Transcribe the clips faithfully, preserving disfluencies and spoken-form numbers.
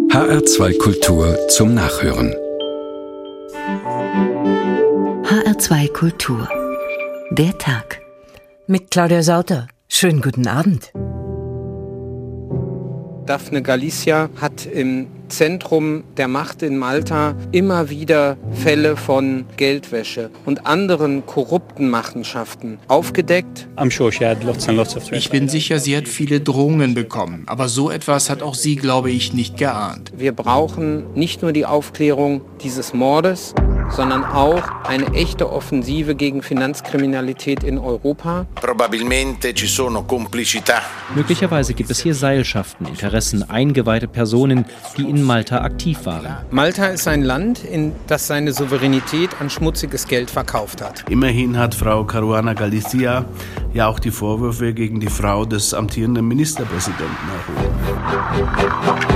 H R zwei Kultur zum Nachhören. H R zwei Kultur. Der Tag. Mit Claudia Sauter. Schönen guten Abend. Daphne Galizia hat im Zentrum der Macht in Malta immer wieder Fälle von Geldwäsche und anderen korrupten Machenschaften aufgedeckt. Ich bin sicher, sie hat viele Drohungen bekommen, aber so etwas hat auch sie, glaube ich, nicht geahnt. Wir brauchen nicht nur die Aufklärung dieses Mordes, sondern auch eine echte Offensive gegen Finanzkriminalität in Europa. Möglicherweise gibt es hier Seilschaften, Interessen, eingeweihte Personen, die in Malta aktiv waren. Malta ist ein Land, in das seine Souveränität an schmutziges Geld verkauft hat. Immerhin hat Frau Caruana Galizia ja auch die Vorwürfe gegen die Frau des amtierenden Ministerpräsidenten erhoben.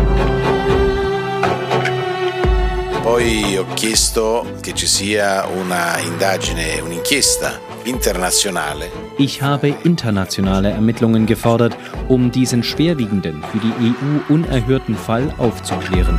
Poi ho chiesto che ci sia una indagine, un'inchiesta internazionale. Ich habe internationale Ermittlungen gefordert, um diesen schwerwiegenden, für die E U unerhörten Fall aufzuklären.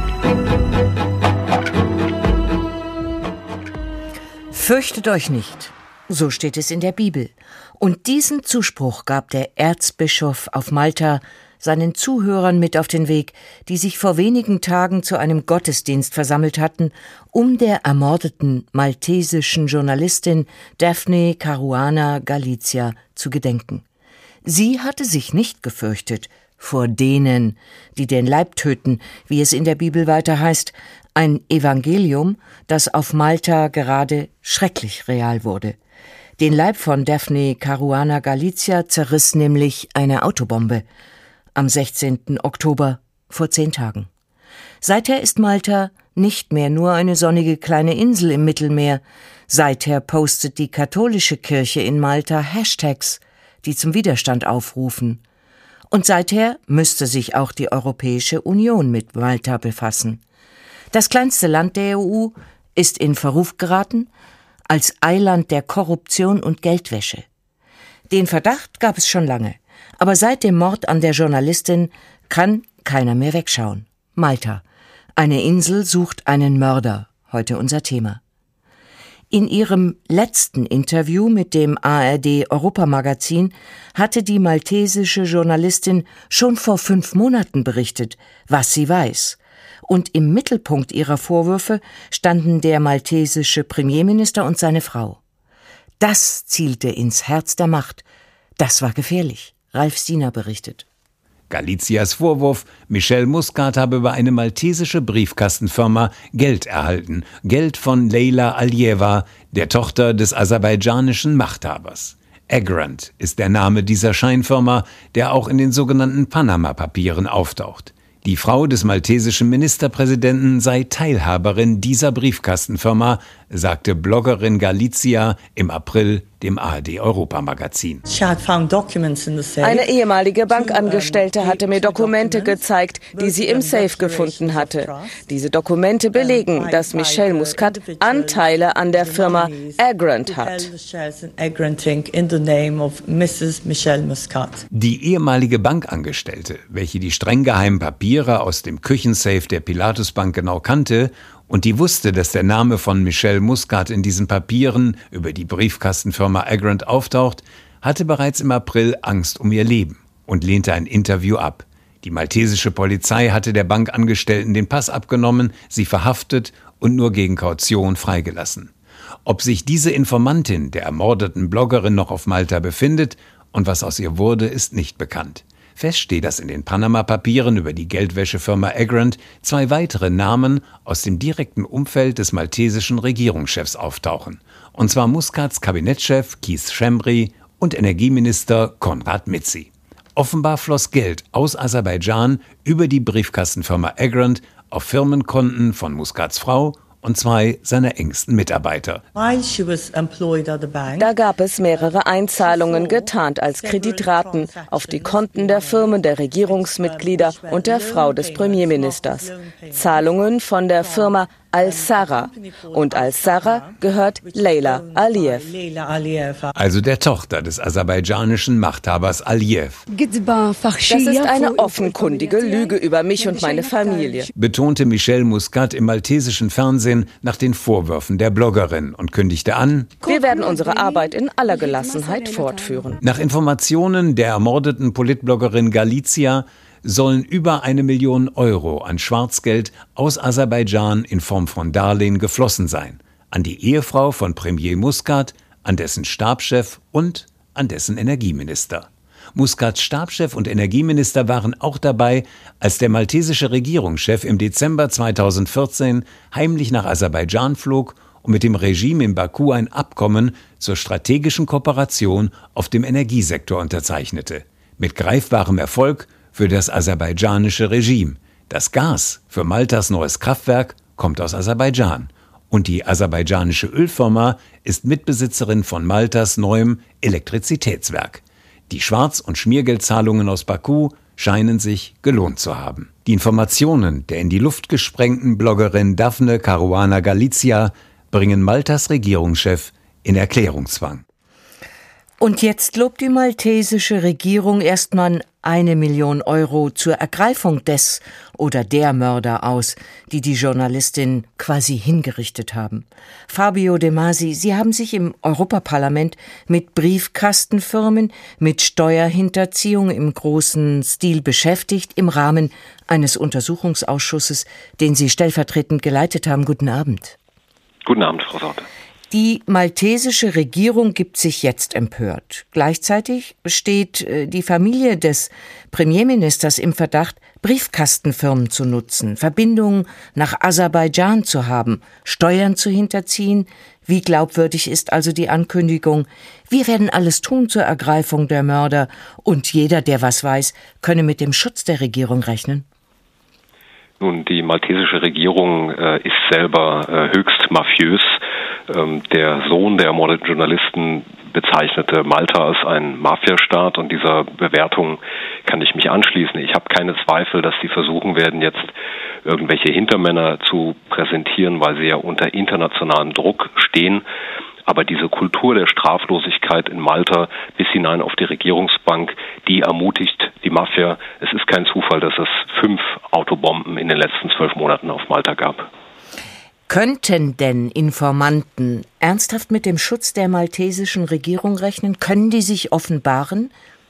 Fürchtet euch nicht, so steht es in der Bibel. Und diesen Zuspruch gab der Erzbischof auf Malta seinen Zuhörern mit auf den Weg, die sich vor wenigen Tagen zu einem Gottesdienst versammelt hatten, um der ermordeten maltesischen Journalistin Daphne Caruana Galizia zu gedenken. Sie hatte sich nicht gefürchtet vor denen, die den Leib töten, wie es in der Bibel weiter heißt, ein Evangelium, das auf Malta gerade schrecklich real wurde. Den Leib von Daphne Caruana Galizia zerriss nämlich eine Autobombe am sechzehnten Oktober, vor zehn Tagen. Seither ist Malta nicht mehr nur eine sonnige kleine Insel im Mittelmeer. Seither postet die katholische Kirche in Malta Hashtags, die zum Widerstand aufrufen. Und seither müsste sich auch die Europäische Union mit Malta befassen. Das kleinste Land der E U ist in Verruf geraten als Eiland der Korruption und Geldwäsche. Den Verdacht gab es schon lange. Aber seit dem Mord an der Journalistin kann keiner mehr wegschauen. Malta. Eine Insel sucht einen Mörder. Heute unser Thema. In ihrem letzten Interview mit dem A R D-Europamagazin hatte die maltesische Journalistin schon vor fünf Monaten berichtet, was sie weiß. Und im Mittelpunkt ihrer Vorwürfe standen der maltesische Premierminister und seine Frau. Das zielte ins Herz der Macht. Das war gefährlich. Ralf Siener berichtet. Galizias Vorwurf, Michel Muscat habe über eine maltesische Briefkastenfirma Geld erhalten. Geld von Leyla Aliyeva, der Tochter des aserbaidschanischen Machthabers. Agrant ist der Name dieser Scheinfirma, der auch in den sogenannten Panama-Papieren auftaucht. Die Frau des maltesischen Ministerpräsidenten sei Teilhaberin dieser Briefkastenfirma, sagte Bloggerin Galizia im April dem A R D-Europamagazin. Eine ehemalige Bankangestellte hatte mir Dokumente gezeigt, die sie im Safe gefunden hatte. Diese Dokumente belegen, dass Michel Muscat Anteile an der Firma Agrant hat. Die ehemalige Bankangestellte, welche die streng geheimen Papiere aus dem Küchensafe der Pilatusbank genau kannte und die wusste, dass der Name von Michel Muscat in diesen Papieren über die Briefkastenfirma Agrant auftaucht, hatte bereits im April Angst um ihr Leben und lehnte ein Interview ab. Die maltesische Polizei hatte der Bankangestellten den Pass abgenommen, sie verhaftet und nur gegen Kaution freigelassen. Ob sich diese Informantin der ermordeten Bloggerin noch auf Malta befindet und was aus ihr wurde, ist nicht bekannt. Fest steht, dass in den Panama-Papieren über die Geldwäschefirma Agrant zwei weitere Namen aus dem direkten Umfeld des maltesischen Regierungschefs auftauchen. Und zwar Muscats Kabinettschef Keith Schembri und Energieminister Konrad Mizzi. Offenbar floss Geld aus Aserbaidschan über die Briefkastenfirma Agrant auf Firmenkonten von Muscats Frau und zwei seiner engsten Mitarbeiter. Da gab es mehrere Einzahlungen, getarnt als Kreditraten, auf die Konten der Firmen, der Regierungsmitglieder und der Frau des Premierministers. Zahlungen von der Firma Al-Sara. Und Al-Sara gehört Leila Aliyev. Also der Tochter des aserbaidschanischen Machthabers Aliyev. Das ist eine offenkundige Lüge über mich und meine Familie, betonte Michel Muscat im maltesischen Fernsehen nach den Vorwürfen der Bloggerin und kündigte an: Wir werden unsere Arbeit in aller Gelassenheit fortführen. Nach Informationen der ermordeten Politbloggerin Galizia sollen über eine Million Euro an Schwarzgeld aus Aserbaidschan in Form von Darlehen geflossen sein. An die Ehefrau von Premier Muscat, an dessen Stabschef und an dessen Energieminister. Muscats Stabschef und Energieminister waren auch dabei, als der maltesische Regierungschef im Dezember zweitausendvierzehn heimlich nach Aserbaidschan flog und mit dem Regime in Baku ein Abkommen zur strategischen Kooperation auf dem Energiesektor unterzeichnete. Mit greifbarem Erfolg für das aserbaidschanische Regime. Das Gas für Maltas neues Kraftwerk kommt aus Aserbaidschan. Und die aserbaidschanische Ölfirma ist Mitbesitzerin von Maltas neuem Elektrizitätswerk. Die Schwarz- und Schmiergeldzahlungen aus Baku scheinen sich gelohnt zu haben. Die Informationen der in die Luft gesprengten Bloggerin Daphne Caruana Galizia bringen Maltas Regierungschef in Erklärungszwang. Und jetzt lobt die maltesische Regierung erstmal eine Million Euro zur Ergreifung des oder der Mörder aus, die die Journalistin quasi hingerichtet haben. Fabio De Masi, Sie haben sich im Europaparlament mit Briefkastenfirmen, mit Steuerhinterziehung im großen Stil beschäftigt, im Rahmen eines Untersuchungsausschusses, den Sie stellvertretend geleitet haben. Guten Abend. Guten Abend, Frau Sorte. Die maltesische Regierung gibt sich jetzt empört. Gleichzeitig steht die Familie des Premierministers im Verdacht, Briefkastenfirmen zu nutzen, Verbindungen nach Aserbaidschan zu haben, Steuern zu hinterziehen. Wie glaubwürdig ist also die Ankündigung, wir werden alles tun zur Ergreifung der Mörder und jeder, der was weiß, könne mit dem Schutz der Regierung rechnen? Nun, die maltesische Regierung äh, ist selber äh, höchst mafiös. Ähm, der Sohn der ermordeten Journalisten bezeichnete Malta als ein Mafiastaat und dieser Bewertung kann ich mich anschließen. Ich habe keine Zweifel, dass sie versuchen werden, jetzt irgendwelche Hintermänner zu präsentieren, weil sie ja unter internationalem Druck stehen. Aber diese Kultur der Straflosigkeit in Malta bis hinein auf die Regierungsbank, die ermutigt die Mafia. Es ist kein Zufall, dass es fünf Autobomben in den letzten zwölf Monaten auf Malta gab. Könnten denn Informanten ernsthaft mit dem Schutz der maltesischen Regierung rechnen? Können die sich offenbaren?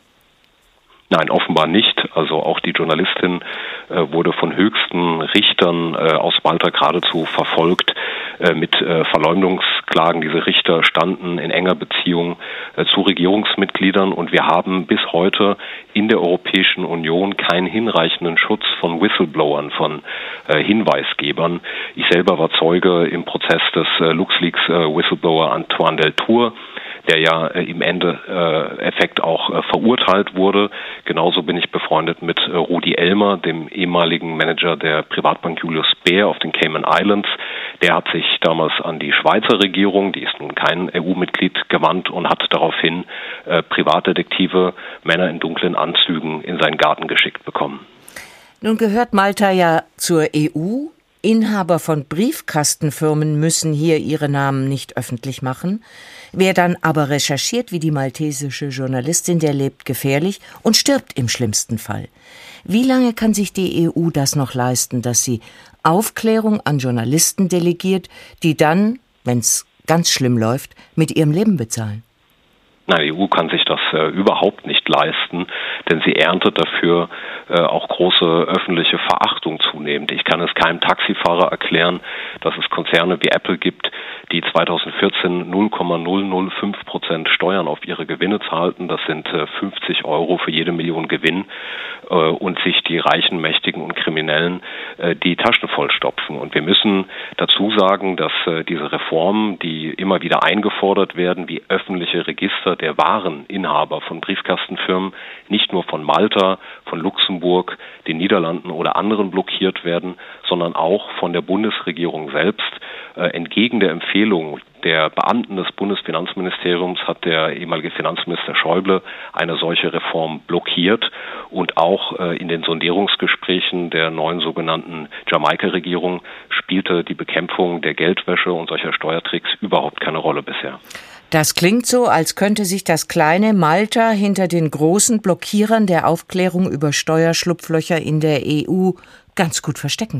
Nein, offenbar nicht. Also auch die Journalistin äh, wurde von höchsten Richtern äh, aus Malta geradezu verfolgt äh, mit äh, Verleumdungsklagen. Diese Richter standen in enger Beziehung äh, zu Regierungsmitgliedern und wir haben bis heute in der Europäischen Union keinen hinreichenden Schutz von Whistleblowern, von äh, Hinweisgebern. Ich selber war Zeuge im Prozess des äh, LuxLeaks-Whistleblower äh, Antoine Deltour, der ja äh, im Endeffekt auch äh, verurteilt wurde. Genauso bin ich befreundet mit äh, Rudi Elmer, dem ehemaligen Manager der Privatbank Julius Baer auf den Cayman Islands. Der hat sich damals an die Schweizer Regierung, die ist nun kein E U-Mitglied, gewandt und hat daraufhin äh, Privatdetektive, Männer in dunklen Anzügen in seinen Garten geschickt bekommen. Nun gehört Malta ja zur E U. Inhaber von Briefkastenfirmen müssen hier ihre Namen nicht öffentlich machen. Wer dann aber recherchiert wie die maltesische Journalistin, der lebt gefährlich und stirbt im schlimmsten Fall. Wie lange kann sich die E U das noch leisten, dass sie Aufklärung an Journalisten delegiert, die dann, wenn es ganz schlimm läuft, mit ihrem Leben bezahlen? Nein, die E U kann sich das äh, überhaupt nicht leisten, denn sie erntet dafür äh, auch große öffentliche Verachtung zunehmend. Ich kann es keinem Taxifahrer erklären, dass es Konzerne wie Apple gibt, die zweitausendvierzehn null Komma null null fünf Prozent Steuern auf ihre Gewinne zahlten. Das sind äh, fünfzig Euro für jede Million Gewinn äh, und sich die Reichen, Mächtigen und Kriminellen äh, die Taschen vollstopfen. Und wir müssen dazu sagen, dass äh, diese Reformen, die immer wieder eingefordert werden, wie öffentliche Register der wahren Inhaber von Briefkastenfirmen, nicht nur von Malta, von Luxemburg, den Niederlanden oder anderen blockiert werden, sondern auch von der Bundesregierung selbst. Äh, entgegen der Empfehlung der Beamten des Bundesfinanzministeriums hat der ehemalige Finanzminister Schäuble eine solche Reform blockiert und auch äh, in den Sondierungsgesprächen der neuen sogenannten Jamaika-Regierung spielte die Bekämpfung der Geldwäsche und solcher Steuertricks überhaupt keine Rolle bisher. Das klingt so, als könnte sich das kleine Malta hinter den großen Blockierern der Aufklärung über Steuerschlupflöcher in der E U ganz gut verstecken.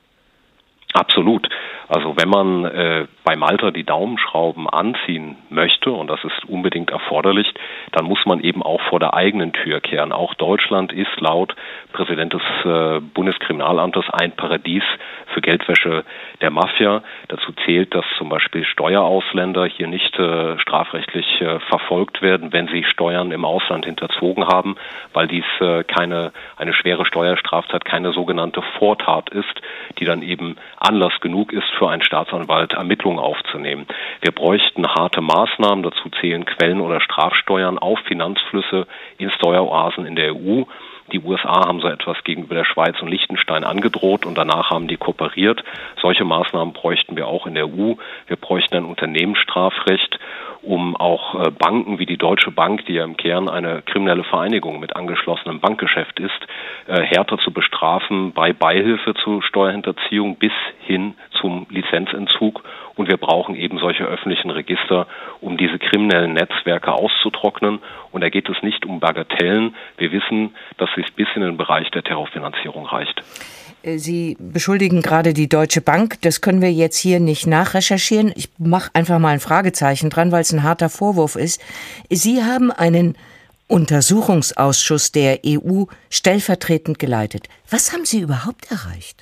Absolut. Also wenn man äh, bei Malta die Daumenschrauben anziehen möchte, und das ist unbedingt erforderlich, dann muss man eben auch vor der eigenen Tür kehren. Auch Deutschland ist laut Präsident des äh, Bundeskriminalamtes ein Paradies für Geldwäsche der Mafia. Dazu zählt, dass zum Beispiel Steuerausländer hier nicht äh, strafrechtlich äh, verfolgt werden, wenn sie Steuern im Ausland hinterzogen haben, weil dies äh, keine eine schwere Steuerstraftat, keine sogenannte Vortat ist, die dann eben Anlass genug ist, für einen Staatsanwalt Ermittlungen aufzunehmen. Wir bräuchten harte Maßnahmen, dazu zählen Quellen- oder Strafsteuern auf Finanzflüsse in Steueroasen in der E U. Die U S A haben so etwas gegenüber der Schweiz und Liechtenstein angedroht und danach haben die kooperiert. Solche Maßnahmen bräuchten wir auch in der E U. Wir bräuchten ein Unternehmensstrafrecht, um auch Banken wie die Deutsche Bank, die ja im Kern eine kriminelle Vereinigung mit angeschlossenem Bankgeschäft ist, härter zu bestrafen bei Beihilfe zu Steuerhinterziehung bis hin zum Lizenzentzug. Und wir brauchen eben solche öffentlichen Register, um diese kriminellen Netzwerke auszutrocknen. Und da geht es nicht um Bagatellen. Wir wissen, dass es bis in den Bereich der Terrorfinanzierung reicht. Sie beschuldigen gerade die Deutsche Bank. Das können wir jetzt hier nicht nachrecherchieren. Ich mache einfach mal ein Fragezeichen dran, weil es ein harter Vorwurf ist. Sie haben einen Untersuchungsausschuss der E U stellvertretend geleitet. Was haben Sie überhaupt erreicht?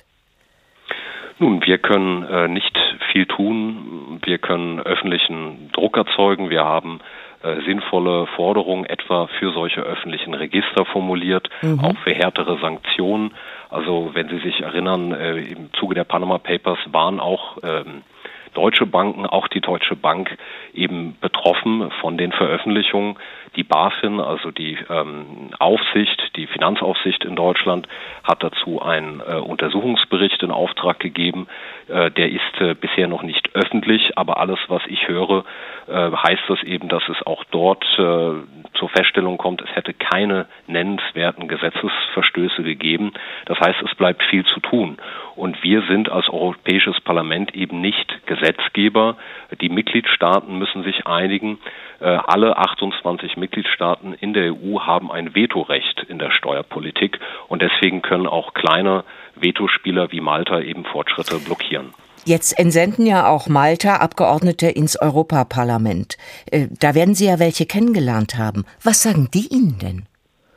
Nun, wir können äh, nicht viel tun. Wir können öffentlichen Druck erzeugen. Wir haben äh, sinnvolle Forderungen etwa für solche öffentlichen Register formuliert, mhm. auch für härtere Sanktionen. Also wenn Sie sich erinnern, äh, im Zuge der Panama Papers waren auch ähm, deutsche Banken, auch die Deutsche Bank, eben betroffen von den Veröffentlichungen. Die BaFin, also die ähm, Aufsicht, die Finanzaufsicht in Deutschland, hat dazu einen äh, Untersuchungsbericht in Auftrag gegeben. Äh, der ist äh, bisher noch nicht öffentlich, aber alles, was ich höre, äh, heißt das eben, dass es auch dort äh, zur Feststellung kommt, es hätte keine nennenswerten Gesetzesverstöße gegeben. Das heißt, es bleibt viel zu tun. Und wir sind als Europäisches Parlament eben nicht Gesetzgeber. Die Mitgliedstaaten müssen sich einigen. Äh, alle achtundzwanzig Mitgliedstaaten in der E U haben ein Vetorecht in der Steuerpolitik. Und deswegen können auch kleine Vetospieler wie Malta eben Fortschritte blockieren. Jetzt entsenden ja auch Malta Abgeordnete ins Europaparlament. Äh, da werden Sie ja welche kennengelernt haben. Was sagen die Ihnen denn?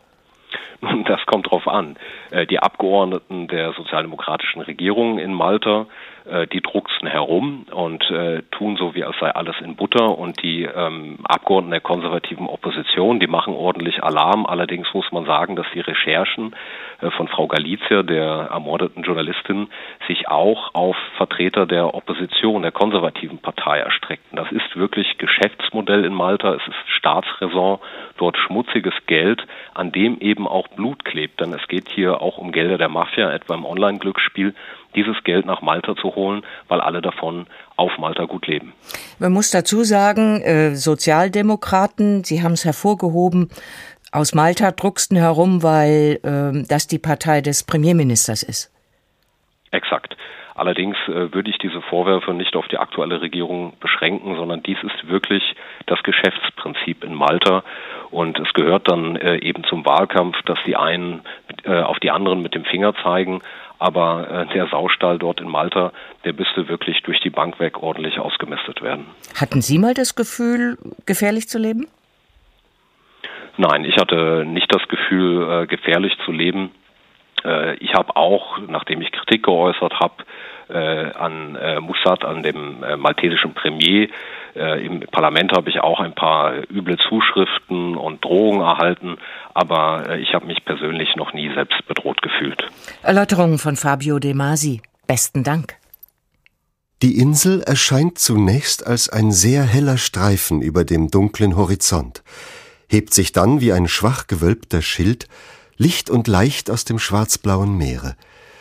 Nun, das kommt drauf an. Die Abgeordneten der sozialdemokratischen Regierung in Malta, die drucksen herum und äh, tun so, wie als sei alles in Butter. Und die ähm, Abgeordneten der konservativen Opposition, die machen ordentlich Alarm. Allerdings muss man sagen, dass die Recherchen äh, von Frau Galizia, der ermordeten Journalistin, sich auch auf Vertreter der Opposition, der konservativen Partei erstreckten. Das ist wirklich Geschäftsmodell in Malta. Es ist Staatsräson, dort schmutziges Geld, an dem eben auch Blut klebt. Denn es geht hier auch um Gelder der Mafia, etwa im Online-Glücksspiel, dieses Geld nach Malta zu holen, weil alle davon auf Malta gut leben. Man muss dazu sagen, äh, Sozialdemokraten, Sie haben es hervorgehoben, aus Malta drucksten herum, weil äh, das die Partei des Premierministers ist. Exakt. Allerdings äh, würde ich diese Vorwürfe nicht auf die aktuelle Regierung beschränken, sondern dies ist wirklich das Geschäftsprinzip in Malta. Und es gehört dann äh, eben zum Wahlkampf, dass die einen äh, auf die anderen mit dem Finger zeigen. Aber äh, der Saustall dort in Malta, der müsste wirklich durch die Bank weg ordentlich ausgemistet werden. Hatten Sie mal das Gefühl, gefährlich zu leben? Nein, ich hatte nicht das Gefühl, äh, gefährlich zu leben. Äh, ich habe auch, nachdem ich Kritik geäußert habe, äh, an äh, Muscat, an dem äh, maltesischen Premier, äh, im Parlament habe ich auch ein paar üble Zuschriften und Drohungen erhalten, aber äh, ich habe mich persönlich noch nie selbst bedroht gefühlt. Erläuterungen von Fabio De Masi. Besten Dank. Die Insel erscheint zunächst als ein sehr heller Streifen über dem dunklen Horizont, hebt sich dann wie ein schwach gewölbter Schild licht und leicht aus dem schwarzblauen Meere.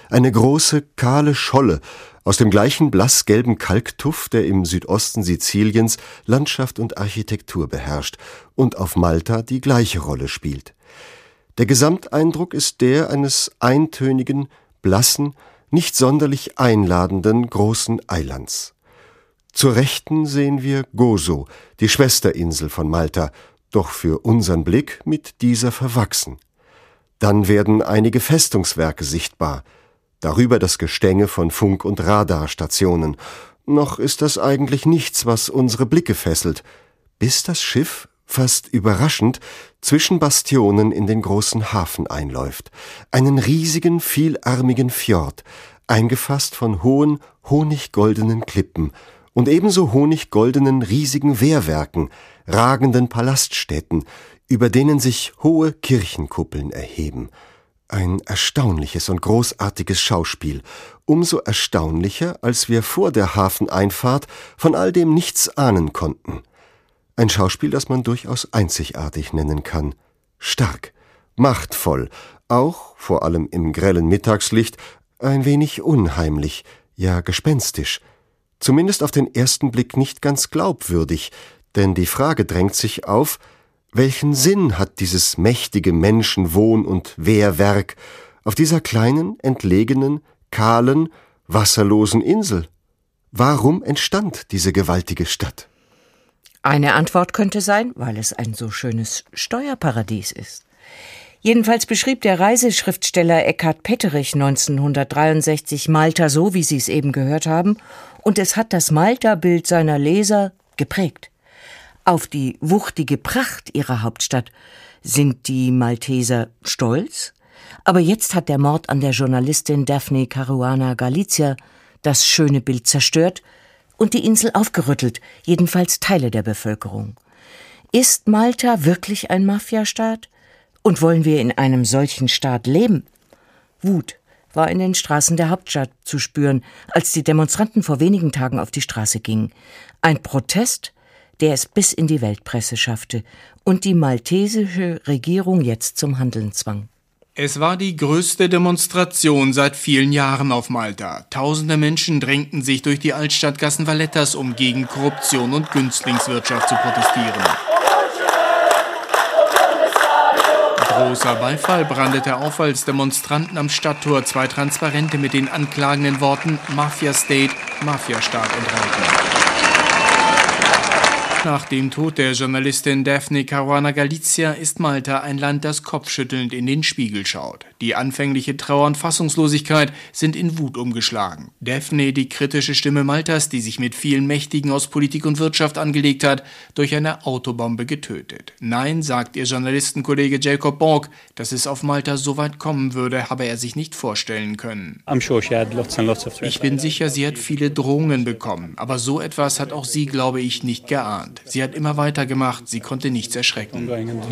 eine große, kahle Scholle aus dem gleichen blassgelben Kalktuff, der im Südosten Siziliens Landschaft und Architektur beherrscht und auf Malta die gleiche Rolle spielt. Der Gesamteindruck ist der eines eintönigen, blassen, nicht sonderlich einladenden großen Eilands. Zur Rechten sehen wir Gozo, die Schwesterinsel von Malta, doch für unseren Blick mit dieser verwachsen. Dann werden einige Festungswerke sichtbar, darüber das Gestänge von Funk- und Radarstationen. Noch ist das eigentlich nichts, was unsere Blicke fesselt, bis das Schiff, fast überraschend, zwischen Bastionen in den großen Hafen einläuft, einen riesigen, vielarmigen Fjord, eingefasst von hohen, honiggoldenen Klippen und ebenso honiggoldenen riesigen Wehrwerken, ragenden Palaststädten, über denen sich hohe Kirchenkuppeln erheben. Ein erstaunliches und großartiges Schauspiel, umso erstaunlicher, als wir vor der Hafeneinfahrt von all dem nichts ahnen konnten. Ein Schauspiel, das man durchaus einzigartig nennen kann. Stark, machtvoll, auch, vor allem im grellen Mittagslicht, ein wenig unheimlich, ja gespenstisch. Zumindest auf den ersten Blick nicht ganz glaubwürdig, denn die Frage drängt sich auf, welchen Sinn hat dieses mächtige Menschenwohn- und Wehrwerk auf dieser kleinen, entlegenen, kahlen, wasserlosen Insel? Warum entstand diese gewaltige Stadt? Eine Antwort könnte sein, weil es ein so schönes Steuerparadies ist. Jedenfalls beschrieb der Reiseschriftsteller Eckhard Petterich neunzehnhundertdreiundsechzig Malta so, wie Sie es eben gehört haben, und es hat das Malta-Bild seiner Leser geprägt. Auf die wuchtige Pracht ihrer Hauptstadt sind die Malteser stolz, aber jetzt hat der Mord an der Journalistin Daphne Caruana Galizia das schöne Bild zerstört und die Insel aufgerüttelt, jedenfalls Teile der Bevölkerung. Ist Malta wirklich ein Mafiastaat? Und wollen wir in einem solchen Staat leben? Wut war in den Straßen der Hauptstadt zu spüren, als die Demonstranten vor wenigen Tagen auf die Straße gingen. Ein Protest, der es bis in die Weltpresse schaffte und die maltesische Regierung jetzt zum Handeln zwang. Es war die größte Demonstration seit vielen Jahren auf Malta. Tausende Menschen drängten sich durch die Altstadtgassen Vallettas, um gegen Korruption und Günstlingswirtschaft zu protestieren. Großer Beifall brandete auf, als Demonstranten am Stadttor zwei Transparente mit den anklagenden Worten Mafia State, Mafiastaat enthalten. Nach dem Tod der Journalistin Daphne Caruana Galizia ist Malta ein Land, das kopfschüttelnd in den Spiegel schaut. Die anfängliche Trauer und Fassungslosigkeit sind in Wut umgeschlagen. Daphne, die kritische Stimme Maltas, die sich mit vielen Mächtigen aus Politik und Wirtschaft angelegt hat, durch eine Autobombe getötet. Nein, sagt ihr Journalistenkollege Jacob Borg, dass es auf Malta so weit kommen würde, habe er sich nicht vorstellen können. Ich bin sicher, sie hat viele Drohungen bekommen, aber so etwas hat auch sie, glaube ich, nicht geahnt. Sie hat immer weitergemacht, sie konnte nichts erschrecken.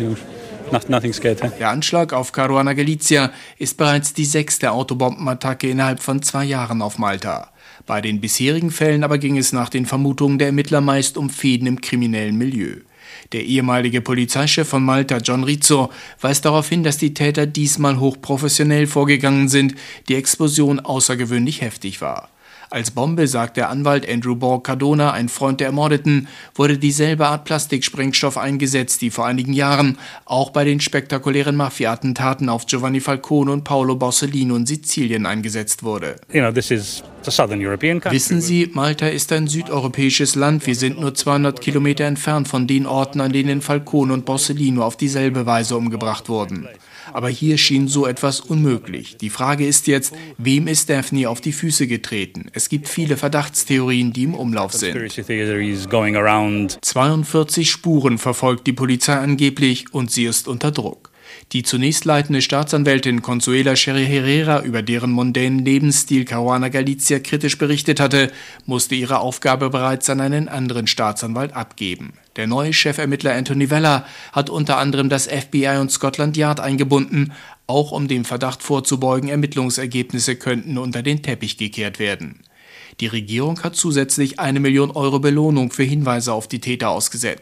Der Anschlag auf Caruana Galizia ist bereits die sechste Autobombenattacke innerhalb von zwei Jahren auf Malta. Bei den bisherigen Fällen aber ging es nach den Vermutungen der Ermittler meist um Fäden im kriminellen Milieu. Der ehemalige Polizeichef von Malta, John Rizzo, weist darauf hin, dass die Täter diesmal hochprofessionell vorgegangen sind, die Explosion außergewöhnlich heftig war. Als Bombe, sagt der Anwalt Andrew Borg Cardona, ein Freund der Ermordeten, wurde dieselbe Art Plastiksprengstoff eingesetzt, die vor einigen Jahren auch bei den spektakulären Mafia-Attentaten auf Giovanni Falcone und Paolo Borsellino in Sizilien eingesetzt wurde. You know, this is the Southern European country. Wissen Sie, Malta ist ein südeuropäisches Land. Wir sind nur zweihundert Kilometer entfernt von den Orten, an denen Falcone und Borsellino auf dieselbe Weise umgebracht wurden. Aber hier schien so etwas unmöglich. Die Frage ist jetzt, wem ist Daphne auf die Füße getreten? Es gibt viele Verdachtstheorien, die im Umlauf sind. zweiundvierzig Spuren verfolgt die Polizei angeblich und sie ist unter Druck. Die zunächst leitende Staatsanwältin Consuela Sherry Herrera, über deren mondänen Lebensstil Caruana Galizia kritisch berichtet hatte, musste ihre Aufgabe bereits an einen anderen Staatsanwalt abgeben. Der neue Chefermittler Anthony Vella hat unter anderem das F B I und Scotland Yard eingebunden, auch um dem Verdacht vorzubeugen, Ermittlungsergebnisse könnten unter den Teppich gekehrt werden. Die Regierung hat zusätzlich eine Million Euro Belohnung für Hinweise auf die Täter ausgesetzt.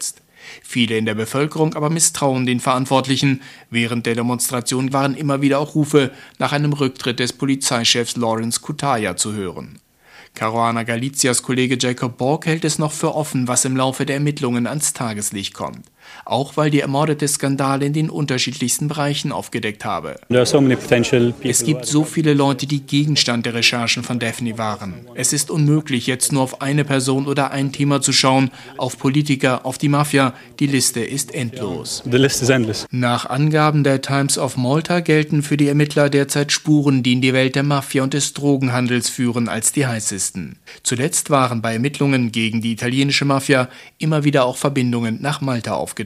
Viele in der Bevölkerung aber misstrauen den Verantwortlichen. Während der Demonstration waren immer wieder auch Rufe nach einem Rücktritt des Polizeichefs Lawrence Cutaia zu hören. Caruana Galicias Kollege Jacob Borg hält es noch für offen, was im Laufe der Ermittlungen ans Tageslicht kommt. Auch weil die Ermordete Skandale in den unterschiedlichsten Bereichen aufgedeckt habe. Es gibt so viele Leute, die Gegenstand der Recherchen von Daphne waren. Es ist unmöglich, jetzt nur auf eine Person oder ein Thema zu schauen, auf Politiker, auf die Mafia. Die Liste ist endlos. Nach Angaben der Times of Malta gelten für die Ermittler derzeit Spuren, die in die Welt der Mafia und des Drogenhandels führen, als die heißesten. Zuletzt waren bei Ermittlungen gegen die italienische Mafia immer wieder auch Verbindungen nach Malta aufgetaucht.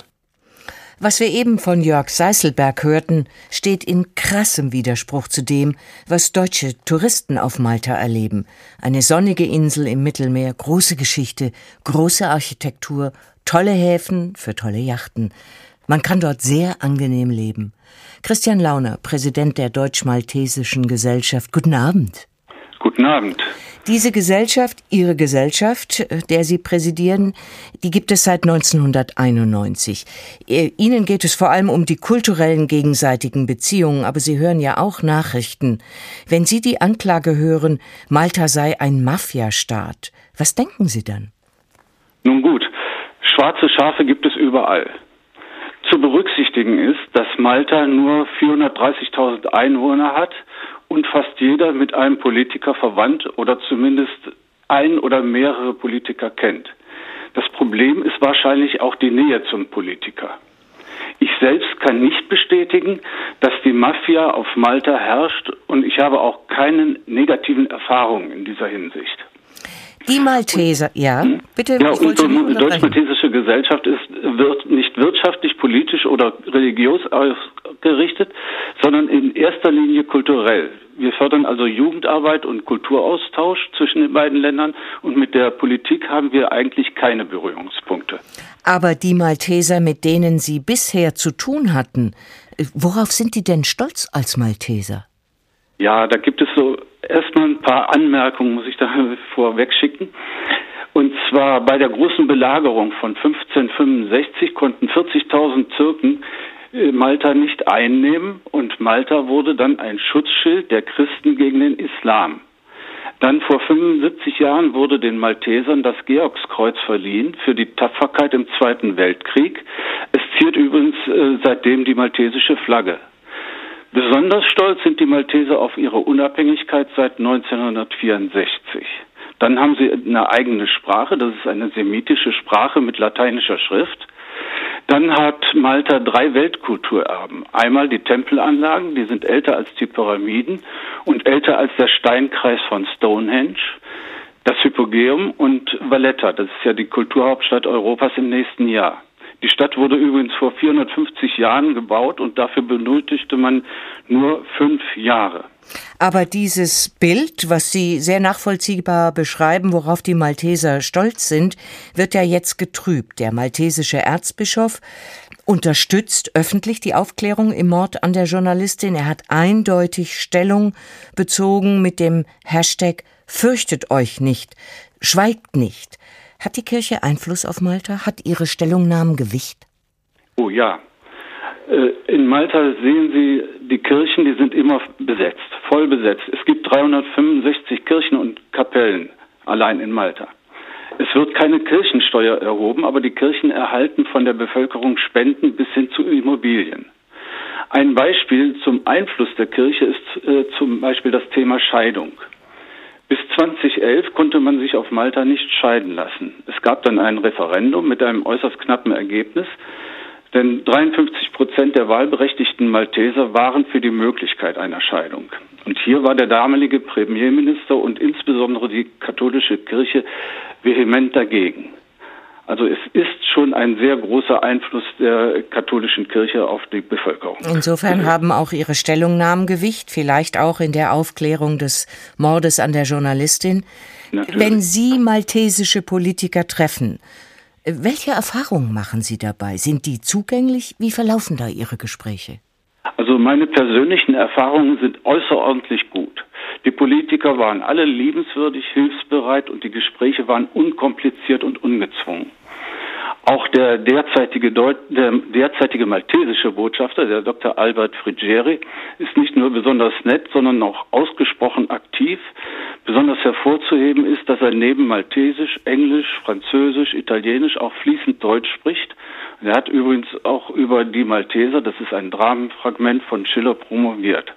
Was wir eben von Jörg Seiselberg hörten, steht in krassem Widerspruch zu dem, was deutsche Touristen auf Malta erleben. Eine sonnige Insel im Mittelmeer, große Geschichte, große Architektur, tolle Häfen für tolle Yachten. Man kann dort sehr angenehm leben. Christian Launer, Präsident der Deutsch-Maltesischen Gesellschaft. Guten Abend. Guten Abend. Diese Gesellschaft, Ihre Gesellschaft, der Sie präsidieren, die gibt es seit neunzehnhunderteinundneunzig. Ihnen geht es vor allem um die kulturellen gegenseitigen Beziehungen, aber Sie hören ja auch Nachrichten. Wenn Sie die Anklage hören, Malta sei ein Mafiastaat, was denken Sie dann? Nun gut, schwarze Schafe gibt es überall. Zu berücksichtigen ist, dass Malta nur vierhundertdreißigtausend Einwohner hat und fast jeder mit einem Politiker verwandt oder zumindest ein oder mehrere Politiker kennt. Das Problem ist wahrscheinlich auch die Nähe zum Politiker. Ich selbst kann nicht bestätigen, dass die Mafia auf Malta herrscht und ich habe auch keine negativen Erfahrungen in dieser Hinsicht. Die Malteser, ja, bitte. Ja, unsere deutsch-maltesische Gesellschaft ist wird nicht wirtschaftlich, politisch oder religiös ausgerichtet, sondern in erster Linie kulturell. Wir fördern also Jugendarbeit und Kulturaustausch zwischen den beiden Ländern und mit der Politik haben wir eigentlich keine Berührungspunkte. Aber die Malteser, mit denen Sie bisher zu tun hatten, worauf sind die denn stolz als Malteser? Ja, da gibt es so erstmal ein paar Anmerkungen, muss ich da vorweg schicken. Und zwar bei der großen Belagerung von fünfzehnhundertfünfundsechzig konnten vierzigtausend Türken Malta nicht einnehmen und Malta wurde dann ein Schutzschild der Christen gegen den Islam. Dann vor fünfundsiebzig Jahren wurde den Maltesern das Georgskreuz verliehen für die Tapferkeit im Zweiten Weltkrieg. Es ziert übrigens äh, seitdem die maltesische Flagge. Besonders stolz sind die Malteser auf ihre Unabhängigkeit seit neunzehnhundertvierundsechzig. Dann haben sie eine eigene Sprache, das ist eine semitische Sprache mit lateinischer Schrift. Dann hat Malta drei Weltkulturerben. Einmal die Tempelanlagen, die sind älter als die Pyramiden und älter als der Steinkreis von Stonehenge. Das Hypogeum und Valletta, das ist ja die Kulturhauptstadt Europas im nächsten Jahr. Die Stadt wurde übrigens vor vierhundertfünfzig Jahren gebaut und dafür benötigte man nur fünf Jahre. Aber dieses Bild, was Sie sehr nachvollziehbar beschreiben, worauf die Malteser stolz sind, wird ja jetzt getrübt. Der maltesische Erzbischof unterstützt öffentlich die Aufklärung im Mord an der Journalistin. Er hat eindeutig Stellung bezogen mit dem Hashtag »Fürchtet euch nicht, schweigt nicht«. Hat die Kirche Einfluss auf Malta? Hat ihre Stellungnahmen Gewicht? Oh ja. In Malta sehen Sie, die Kirchen, die sind immer besetzt, voll besetzt. Es gibt dreihundertfünfundsechzig Kirchen und Kapellen allein in Malta. Es wird keine Kirchensteuer erhoben, aber die Kirchen erhalten von der Bevölkerung Spenden bis hin zu Immobilien. Ein Beispiel zum Einfluss der Kirche ist äh, zum Beispiel das Thema Scheidung. Bis zweitausendelf konnte man sich auf Malta nicht scheiden lassen. Es gab dann ein Referendum mit einem äußerst knappen Ergebnis, denn dreiundfünfzig Prozent der wahlberechtigten Malteser waren für die Möglichkeit einer Scheidung. Und hier war der damalige Premierminister und insbesondere die katholische Kirche vehement dagegen. Also es ist schon ein sehr großer Einfluss der katholischen Kirche auf die Bevölkerung. Insofern haben auch Ihre Stellungnahmen Gewicht, vielleicht auch in der Aufklärung des Mordes an der Journalistin. Natürlich. Wenn Sie maltesische Politiker treffen, welche Erfahrungen machen Sie dabei? Sind die zugänglich? Wie verlaufen da Ihre Gespräche? Also meine persönlichen Erfahrungen sind außerordentlich gut. Die Politiker waren alle liebenswürdig, hilfsbereit und die Gespräche waren unkompliziert und ungezwungen. Auch der derzeitige, Deut- der derzeitige maltesische Botschafter, der Doktor Albert Frigieri, ist nicht nur besonders nett, sondern auch ausgesprochen aktiv. Besonders hervorzuheben ist, dass er neben Maltesisch, Englisch, Französisch, Italienisch auch fließend Deutsch spricht. Er hat übrigens auch über die Malteser, das ist ein Dramenfragment von Schiller, promoviert.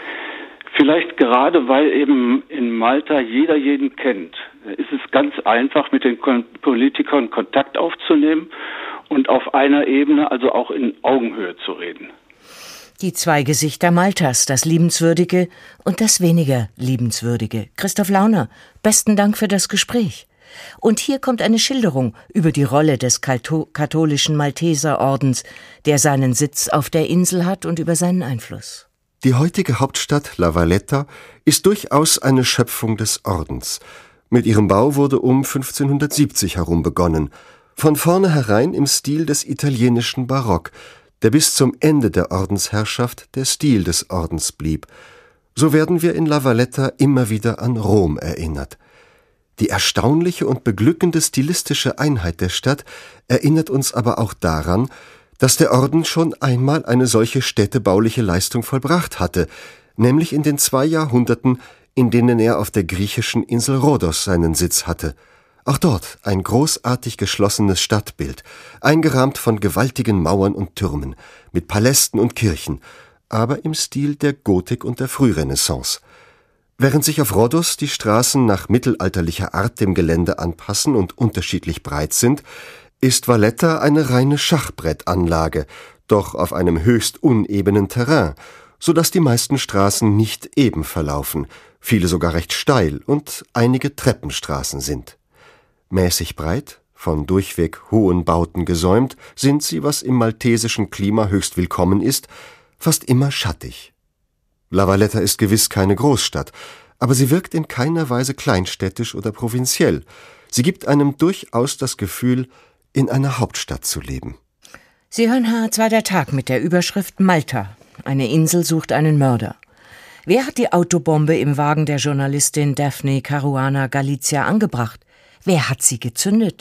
Vielleicht gerade, weil eben in Malta jeder jeden kennt, ist es ganz einfach, mit den Politikern Kontakt aufzunehmen und auf einer Ebene, also auch in Augenhöhe zu reden. Die zwei Gesichter Maltas, das Liebenswürdige und das weniger Liebenswürdige. Christoph Launer, besten Dank für das Gespräch. Und hier kommt eine Schilderung über die Rolle des katholischen Malteserordens, der seinen Sitz auf der Insel hat, und über seinen Einfluss. Die heutige Hauptstadt La Valletta ist durchaus eine Schöpfung des Ordens. Mit ihrem Bau wurde um fünfzehnhundertsiebzig herum begonnen. Von vornherein im Stil des italienischen Barock, der bis zum Ende der Ordensherrschaft der Stil des Ordens blieb. So werden wir in La Valletta immer wieder an Rom erinnert. Die erstaunliche und beglückende stilistische Einheit der Stadt erinnert uns aber auch daran, dass der Orden schon einmal eine solche städtebauliche Leistung vollbracht hatte, nämlich in den zwei Jahrhunderten, in denen er auf der griechischen Insel Rhodos seinen Sitz hatte. Auch dort ein großartig geschlossenes Stadtbild, eingerahmt von gewaltigen Mauern und Türmen, mit Palästen und Kirchen, aber im Stil der Gotik und der Frührenaissance. Während sich auf Rhodos die Straßen nach mittelalterlicher Art dem Gelände anpassen und unterschiedlich breit sind, ist Valletta eine reine Schachbrettanlage, doch auf einem höchst unebenen Terrain, so dass die meisten Straßen nicht eben verlaufen, viele sogar recht steil und einige Treppenstraßen sind. Mäßig breit, von durchweg hohen Bauten gesäumt, sind sie, was im maltesischen Klima höchst willkommen ist, fast immer schattig. La Valletta ist gewiss keine Großstadt, aber sie wirkt in keiner Weise kleinstädtisch oder provinziell. Sie gibt einem durchaus das Gefühl, in einer Hauptstadt zu leben. Sie hören H zwei der Tag mit der Überschrift Malta. Eine Insel sucht einen Mörder. Wer hat die Autobombe im Wagen der Journalistin Daphne Caruana Galizia angebracht? Wer hat sie gezündet?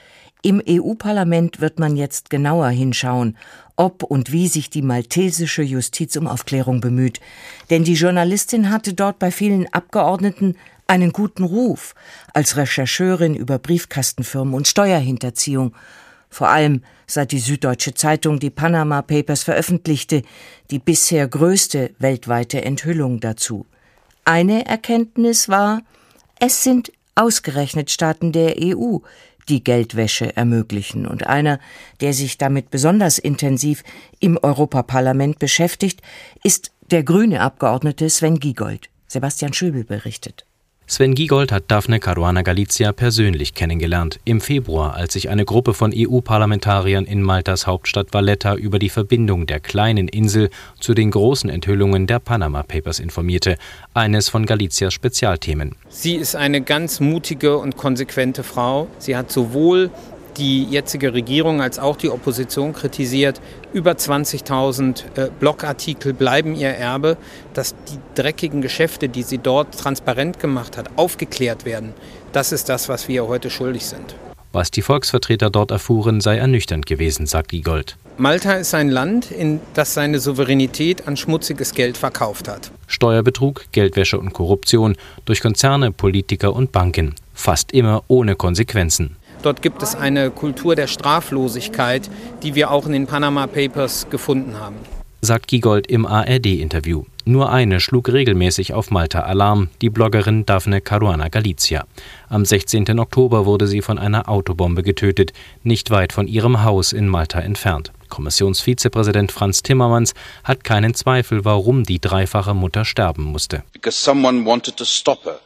Im E U-Parlament wird man jetzt genauer hinschauen, ob und wie sich die maltesische Justiz um Aufklärung bemüht. Denn die Journalistin hatte dort bei vielen Abgeordneten einen guten Ruf als Rechercheurin über Briefkastenfirmen und Steuerhinterziehung, vor allem seit die Süddeutsche Zeitung die Panama Papers veröffentlichte, die bisher größte weltweite Enthüllung dazu. Eine Erkenntnis war, es sind ausgerechnet Staaten der E U, die Geldwäsche ermöglichen, und einer, der sich damit besonders intensiv im Europaparlament beschäftigt, ist der grüne Abgeordnete Sven Giegold. Sebastian Schöbel berichtet. Sven Giegold hat Daphne Caruana Galizia persönlich kennengelernt, im Februar, als sich eine Gruppe von E U-Parlamentariern in Maltas Hauptstadt Valletta über die Verbindung der kleinen Insel zu den großen Enthüllungen der Panama Papers informierte, eines von Galizias Spezialthemen. Sie ist eine ganz mutige und konsequente Frau. Sie hat sowohl die jetzige Regierung als auch die Opposition kritisiert. Über zwanzigtausend äh, Blogartikel bleiben ihr Erbe, dass die dreckigen Geschäfte, die sie dort transparent gemacht hat, aufgeklärt werden. Das ist das, was wir ihr heute schuldig sind. Was die Volksvertreter dort erfuhren, sei ernüchternd gewesen, sagt Giegold. Malta ist ein Land, in das seine Souveränität an schmutziges Geld verkauft hat. Steuerbetrug, Geldwäsche und Korruption durch Konzerne, Politiker und Banken. Fast immer ohne Konsequenzen. Dort gibt es eine Kultur der Straflosigkeit, die wir auch in den Panama Papers gefunden haben. Sagt Giegold im A R D-Interview. Nur eine schlug regelmäßig auf Malta Alarm, die Bloggerin Daphne Caruana Galizia. Am sechzehnten Oktober wurde sie von einer Autobombe getötet, nicht weit von ihrem Haus in Malta entfernt. Kommissionsvizepräsident Frans Timmermans hat keinen Zweifel, warum die dreifache Mutter sterben musste. Because someone wanted to stop her.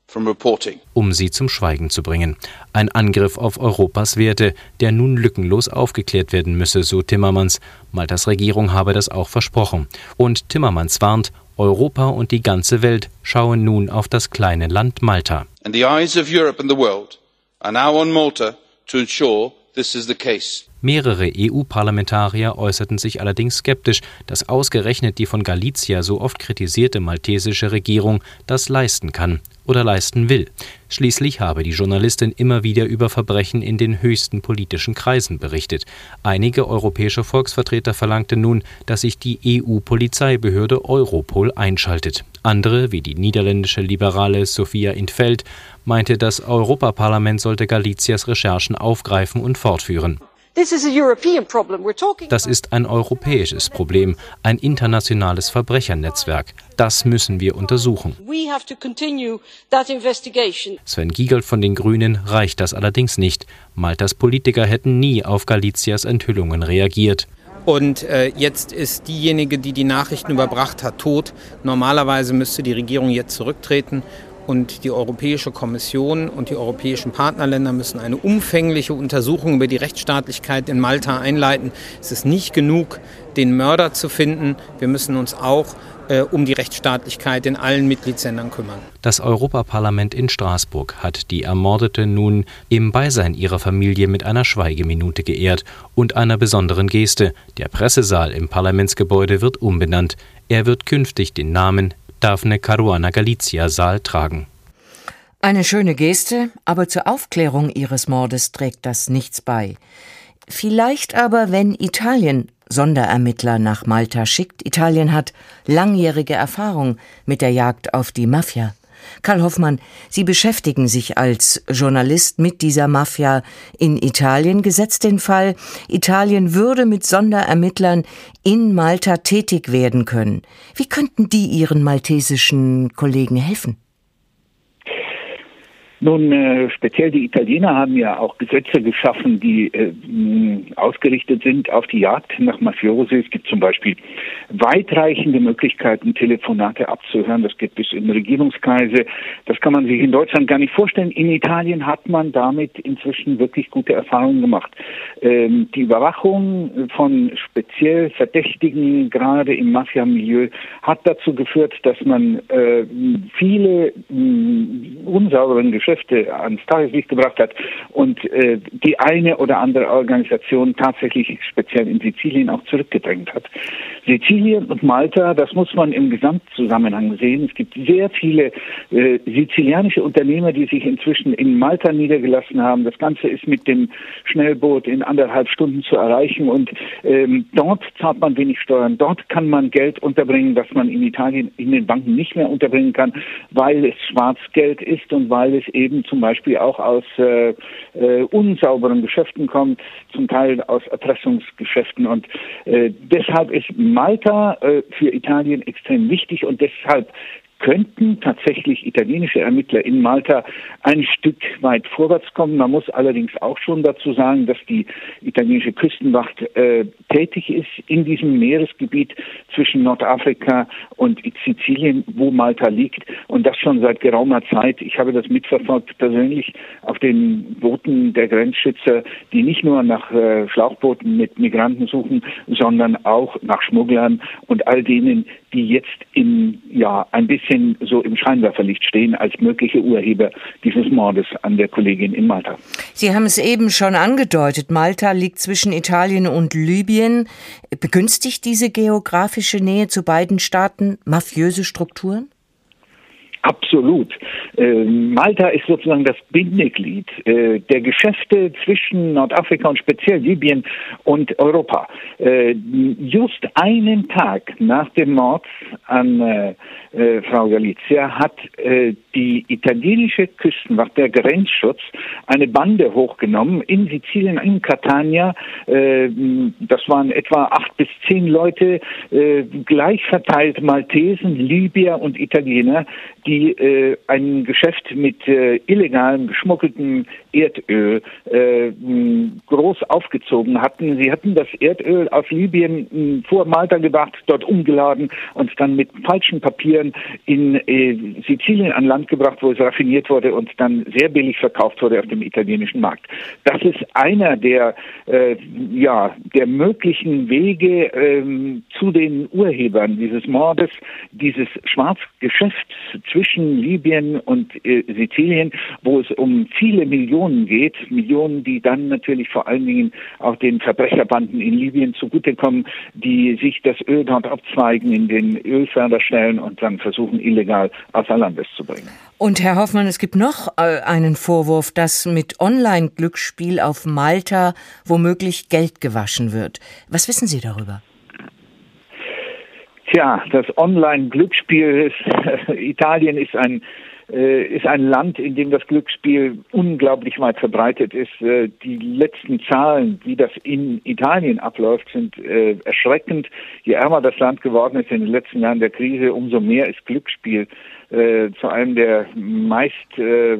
Um sie zum Schweigen zu bringen. Ein Angriff auf Europas Werte, der nun lückenlos aufgeklärt werden müsse, so Timmermans. Maltas Regierung habe das auch versprochen. Und Timmermans warnt, Europa und die ganze Welt schauen nun auf das kleine Land Malta. And the eyes of Europe and the world are now on Malta to ensure this is the case. Mehrere E U-Parlamentarier äußerten sich allerdings skeptisch, dass ausgerechnet die von Galizia so oft kritisierte maltesische Regierung das leisten kann oder leisten will. Schließlich habe die Journalistin immer wieder über Verbrechen in den höchsten politischen Kreisen berichtet. Einige europäische Volksvertreter verlangten nun, dass sich die E U-Polizeibehörde Europol einschaltet. Andere, wie die niederländische Liberale Sophia in 't Veld, meinte, das Europaparlament sollte Galizias Recherchen aufgreifen und fortführen. Das ist ein europäisches Problem, ein internationales Verbrechernetzwerk. Das müssen wir untersuchen. Sven Giegold von den Grünen reicht das allerdings nicht. Maltas Politiker hätten nie auf Galizias Enthüllungen reagiert. Und äh, jetzt ist diejenige, die die Nachrichten überbracht hat, tot. Normalerweise müsste die Regierung jetzt zurücktreten. Und die Europäische Kommission und die europäischen Partnerländer müssen eine umfängliche Untersuchung über die Rechtsstaatlichkeit in Malta einleiten. Es ist nicht genug, den Mörder zu finden. Wir müssen uns auch äh, um die Rechtsstaatlichkeit in allen Mitgliedsländern kümmern. Das Europaparlament in Straßburg hat die Ermordete nun im Beisein ihrer Familie mit einer Schweigeminute geehrt und einer besonderen Geste. Der Pressesaal im Parlamentsgebäude wird umbenannt. Er wird künftig den Namen Daphne Caruana Galizia Saal tragen. Eine schöne Geste, aber zur Aufklärung ihres Mordes trägt das nichts bei. Vielleicht aber, wenn Italien Sonderermittler nach Malta schickt. Italien hat langjährige Erfahrung mit der Jagd auf die Mafia. Karl Hoffmann, Sie beschäftigen sich als Journalist mit dieser Mafia in Italien. Gesetzt den Fall, Italien würde mit Sonderermittlern in Malta tätig werden können. Wie könnten die Ihren maltesischen Kollegen helfen? Nun, äh, speziell die Italiener haben ja auch Gesetze geschaffen, die äh, ausgerichtet sind auf die Jagd nach Mafiosi. Es gibt zum Beispiel weitreichende Möglichkeiten, Telefonate abzuhören. Das geht bis in Regierungskreise. Das kann man sich in Deutschland gar nicht vorstellen. In Italien hat man damit inzwischen wirklich gute Erfahrungen gemacht. Ähm, die Überwachung von speziell Verdächtigen, gerade im Mafia-Milieu, hat dazu geführt, dass man äh, viele mh, unsauberen Geschäfte ans Tageslicht gebracht hat und äh, die eine oder andere Organisation tatsächlich speziell in Sizilien auch zurückgedrängt hat. Sizilien und Malta, das muss man im Gesamtzusammenhang sehen. Es gibt sehr viele äh, sizilianische Unternehmer, die sich inzwischen in Malta niedergelassen haben. Das Ganze ist mit dem Schnellboot in anderthalb Stunden zu erreichen und ähm, dort zahlt man wenig Steuern. Dort kann man Geld unterbringen, das man in Italien in den Banken nicht mehr unterbringen kann, weil es Schwarzgeld ist und weil es eben zum Beispiel auch aus äh, äh, unsauberen Geschäften kommt, zum Teil aus Erpressungsgeschäften. Und äh, deshalb ist Malta äh, für Italien extrem wichtig und deshalb könnten tatsächlich italienische Ermittler in Malta ein Stück weit vorwärts kommen. Man muss allerdings auch schon dazu sagen, dass die italienische Küstenwacht äh, tätig ist in diesem Meeresgebiet zwischen Nordafrika und Sizilien, wo Malta liegt, und das schon seit geraumer Zeit. Ich habe das mitverfolgt persönlich auf den Booten der Grenzschützer, die nicht nur nach äh, Schlauchbooten mit Migranten suchen, sondern auch nach Schmugglern und all denen, die jetzt in, ja, ein bisschen so im Scheinwerferlicht stehen als mögliche Urheber dieses Mordes an der Kollegin in Malta. Sie haben es eben schon angedeutet, Malta liegt zwischen Italien und Libyen. Begünstigt diese geografische Nähe zu beiden Staaten mafiöse Strukturen? Absolut. Äh, Malta ist sozusagen das Bindeglied äh, der Geschäfte zwischen Nordafrika und speziell Libyen und Europa. Äh, just einen Tag nach dem Mord an äh, äh, Frau Galizia hat äh, die italienische Küstenwacht, der Grenzschutz, eine Bande hochgenommen in Sizilien, in Catania. Äh, das waren etwa acht bis zehn Leute, äh, gleich verteilt Maltesen, Libyer und Italiener, die äh, ein Geschäft mit äh, illegalem, geschmuggeltem Erdöl äh, groß aufgezogen hatten. Sie hatten das Erdöl aus Libyen mh, vor Malta gebracht, dort umgeladen und dann mit falschen Papieren in äh, Sizilien an Land gebracht, wo es raffiniert wurde und dann sehr billig verkauft wurde auf dem italienischen Markt. Das ist einer der, äh, ja, der möglichen Wege äh, zu den Urhebern dieses Mordes, dieses Schwarzgeschäfts zwischen zwischen Libyen und äh, Sizilien, wo es um viele Millionen geht, Millionen, die dann natürlich vor allen Dingen auch den Verbrecherbanden in Libyen zugutekommen, die sich das Öl dort abzweigen in den Ölförderstellen und dann versuchen, illegal außer Landes zu bringen. Und Herr Hoffmann, es gibt noch äh, einen Vorwurf, dass mit Online-Glücksspiel auf Malta womöglich Geld gewaschen wird. Was wissen Sie darüber? Tja, das Online-Glücksspiel, ist, äh, Italien ist ein äh, ist ein Land, in dem das Glücksspiel unglaublich weit verbreitet ist. Äh, die letzten Zahlen, wie das in Italien abläuft, sind äh, erschreckend. Je ärmer das Land geworden ist in den letzten Jahren der Krise, umso mehr ist Glücksspiel äh, zu einem der meist äh,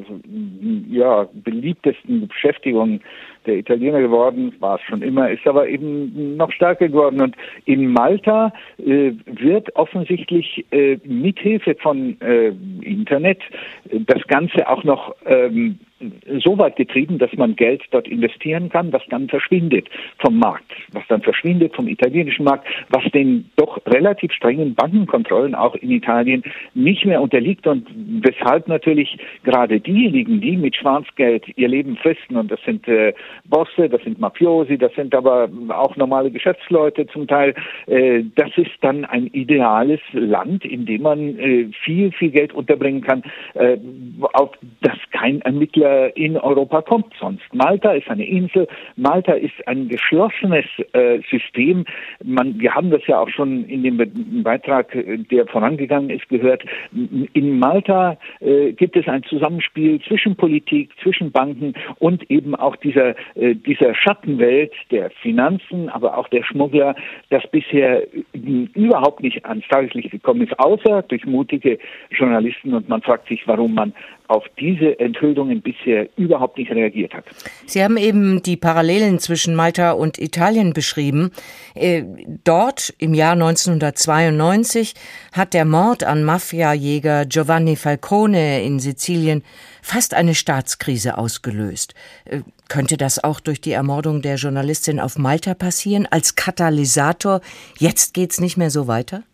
ja, beliebtesten Beschäftigungen der Italiener geworden, war es schon immer, ist aber eben noch stärker geworden. Und in Malta äh, wird offensichtlich äh, mithilfe von äh, Internet äh, das Ganze auch noch ähm, so weit getrieben, dass man Geld dort investieren kann, was dann verschwindet vom Markt, was dann verschwindet vom italienischen Markt, was den doch relativ strengen Bankenkontrollen auch in Italien nicht mehr unterliegt und weshalb natürlich gerade diejenigen, die mit Schwarzgeld ihr Leben fristen, und das sind äh, Bosse, das sind Mafiosi, das sind aber auch normale Geschäftsleute zum Teil, äh, das ist dann ein ideales Land, in dem man äh, viel, viel Geld unterbringen kann, äh, auf das kein Ermittler in Europa kommt sonst. Malta ist eine Insel, Malta ist ein geschlossenes äh, System. Man, wir haben das ja auch schon in dem Be- Beitrag, der vorangegangen ist, gehört. In Malta äh, gibt es ein Zusammenspiel zwischen Politik, zwischen Banken und eben auch dieser, äh, dieser Schattenwelt der Finanzen, aber auch der Schmuggler, das bisher äh, überhaupt nicht ans Tageslicht gekommen ist, außer durch mutige Journalisten. Und man fragt sich, warum man auf diese Enthüllungen bisher überhaupt nicht reagiert hat. Sie haben eben die Parallelen zwischen Malta und Italien beschrieben. Äh, dort im Jahr neunzehnhundertzweiundneunzig hat der Mord an Mafiajäger Giovanni Falcone in Sizilien fast eine Staatskrise ausgelöst. Äh, könnte das auch durch die Ermordung der Journalistin auf Malta passieren, als Katalysator? Jetzt geht's nicht mehr so weiter?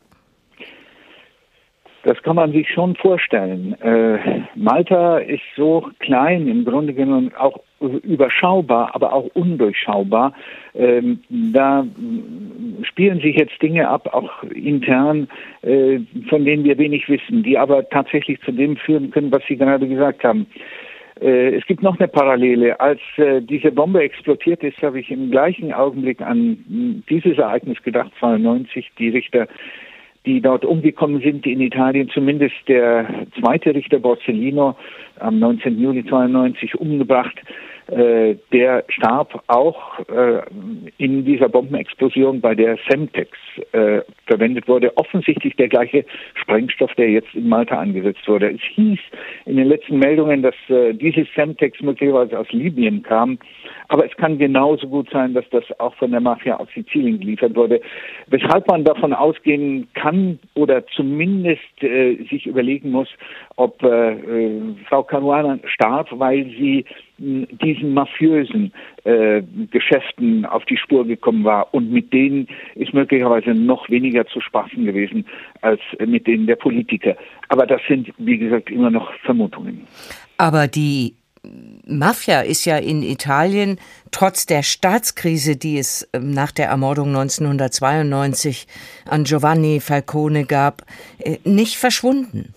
Das kann man sich schon vorstellen. Äh, Malta ist so klein, im Grunde genommen auch überschaubar, aber auch undurchschaubar. Ähm, da spielen sich jetzt Dinge ab, auch intern, äh, von denen wir wenig wissen, die aber tatsächlich zu dem führen können, was Sie gerade gesagt haben. Äh, es gibt noch eine Parallele. Als äh, diese Bombe explodiert ist, habe ich im gleichen Augenblick an dieses Ereignis gedacht, zweiundneunzig, die Richter, die dort umgekommen sind in Italien, zumindest der zweite Richter Borsellino am neunzehnten Juli zweiundneunzig umgebracht. Äh, der starb auch äh, in dieser Bombenexplosion, bei der Semtex äh, verwendet wurde. Offensichtlich der gleiche Sprengstoff, der jetzt in Malta eingesetzt wurde. Es hieß in den letzten Meldungen, dass äh, dieses Semtex möglicherweise aus Libyen kam. Aber es kann genauso gut sein, dass das auch von der Mafia aus Sizilien geliefert wurde. Weshalb man davon ausgehen kann oder zumindest äh, sich überlegen muss, ob äh, äh, Frau Caruana starb, weil sie mh, diesen mafiösen äh, Geschäften auf die Spur gekommen war. Und mit denen ist möglicherweise noch weniger zu spaßen gewesen als mit denen der Politiker. Aber das sind, wie gesagt, immer noch Vermutungen. Aber die Mafia ist ja in Italien trotz der Staatskrise, die es nach der Ermordung neunzehnhundertzweiundneunzig an Giovanni Falcone gab, nicht verschwunden.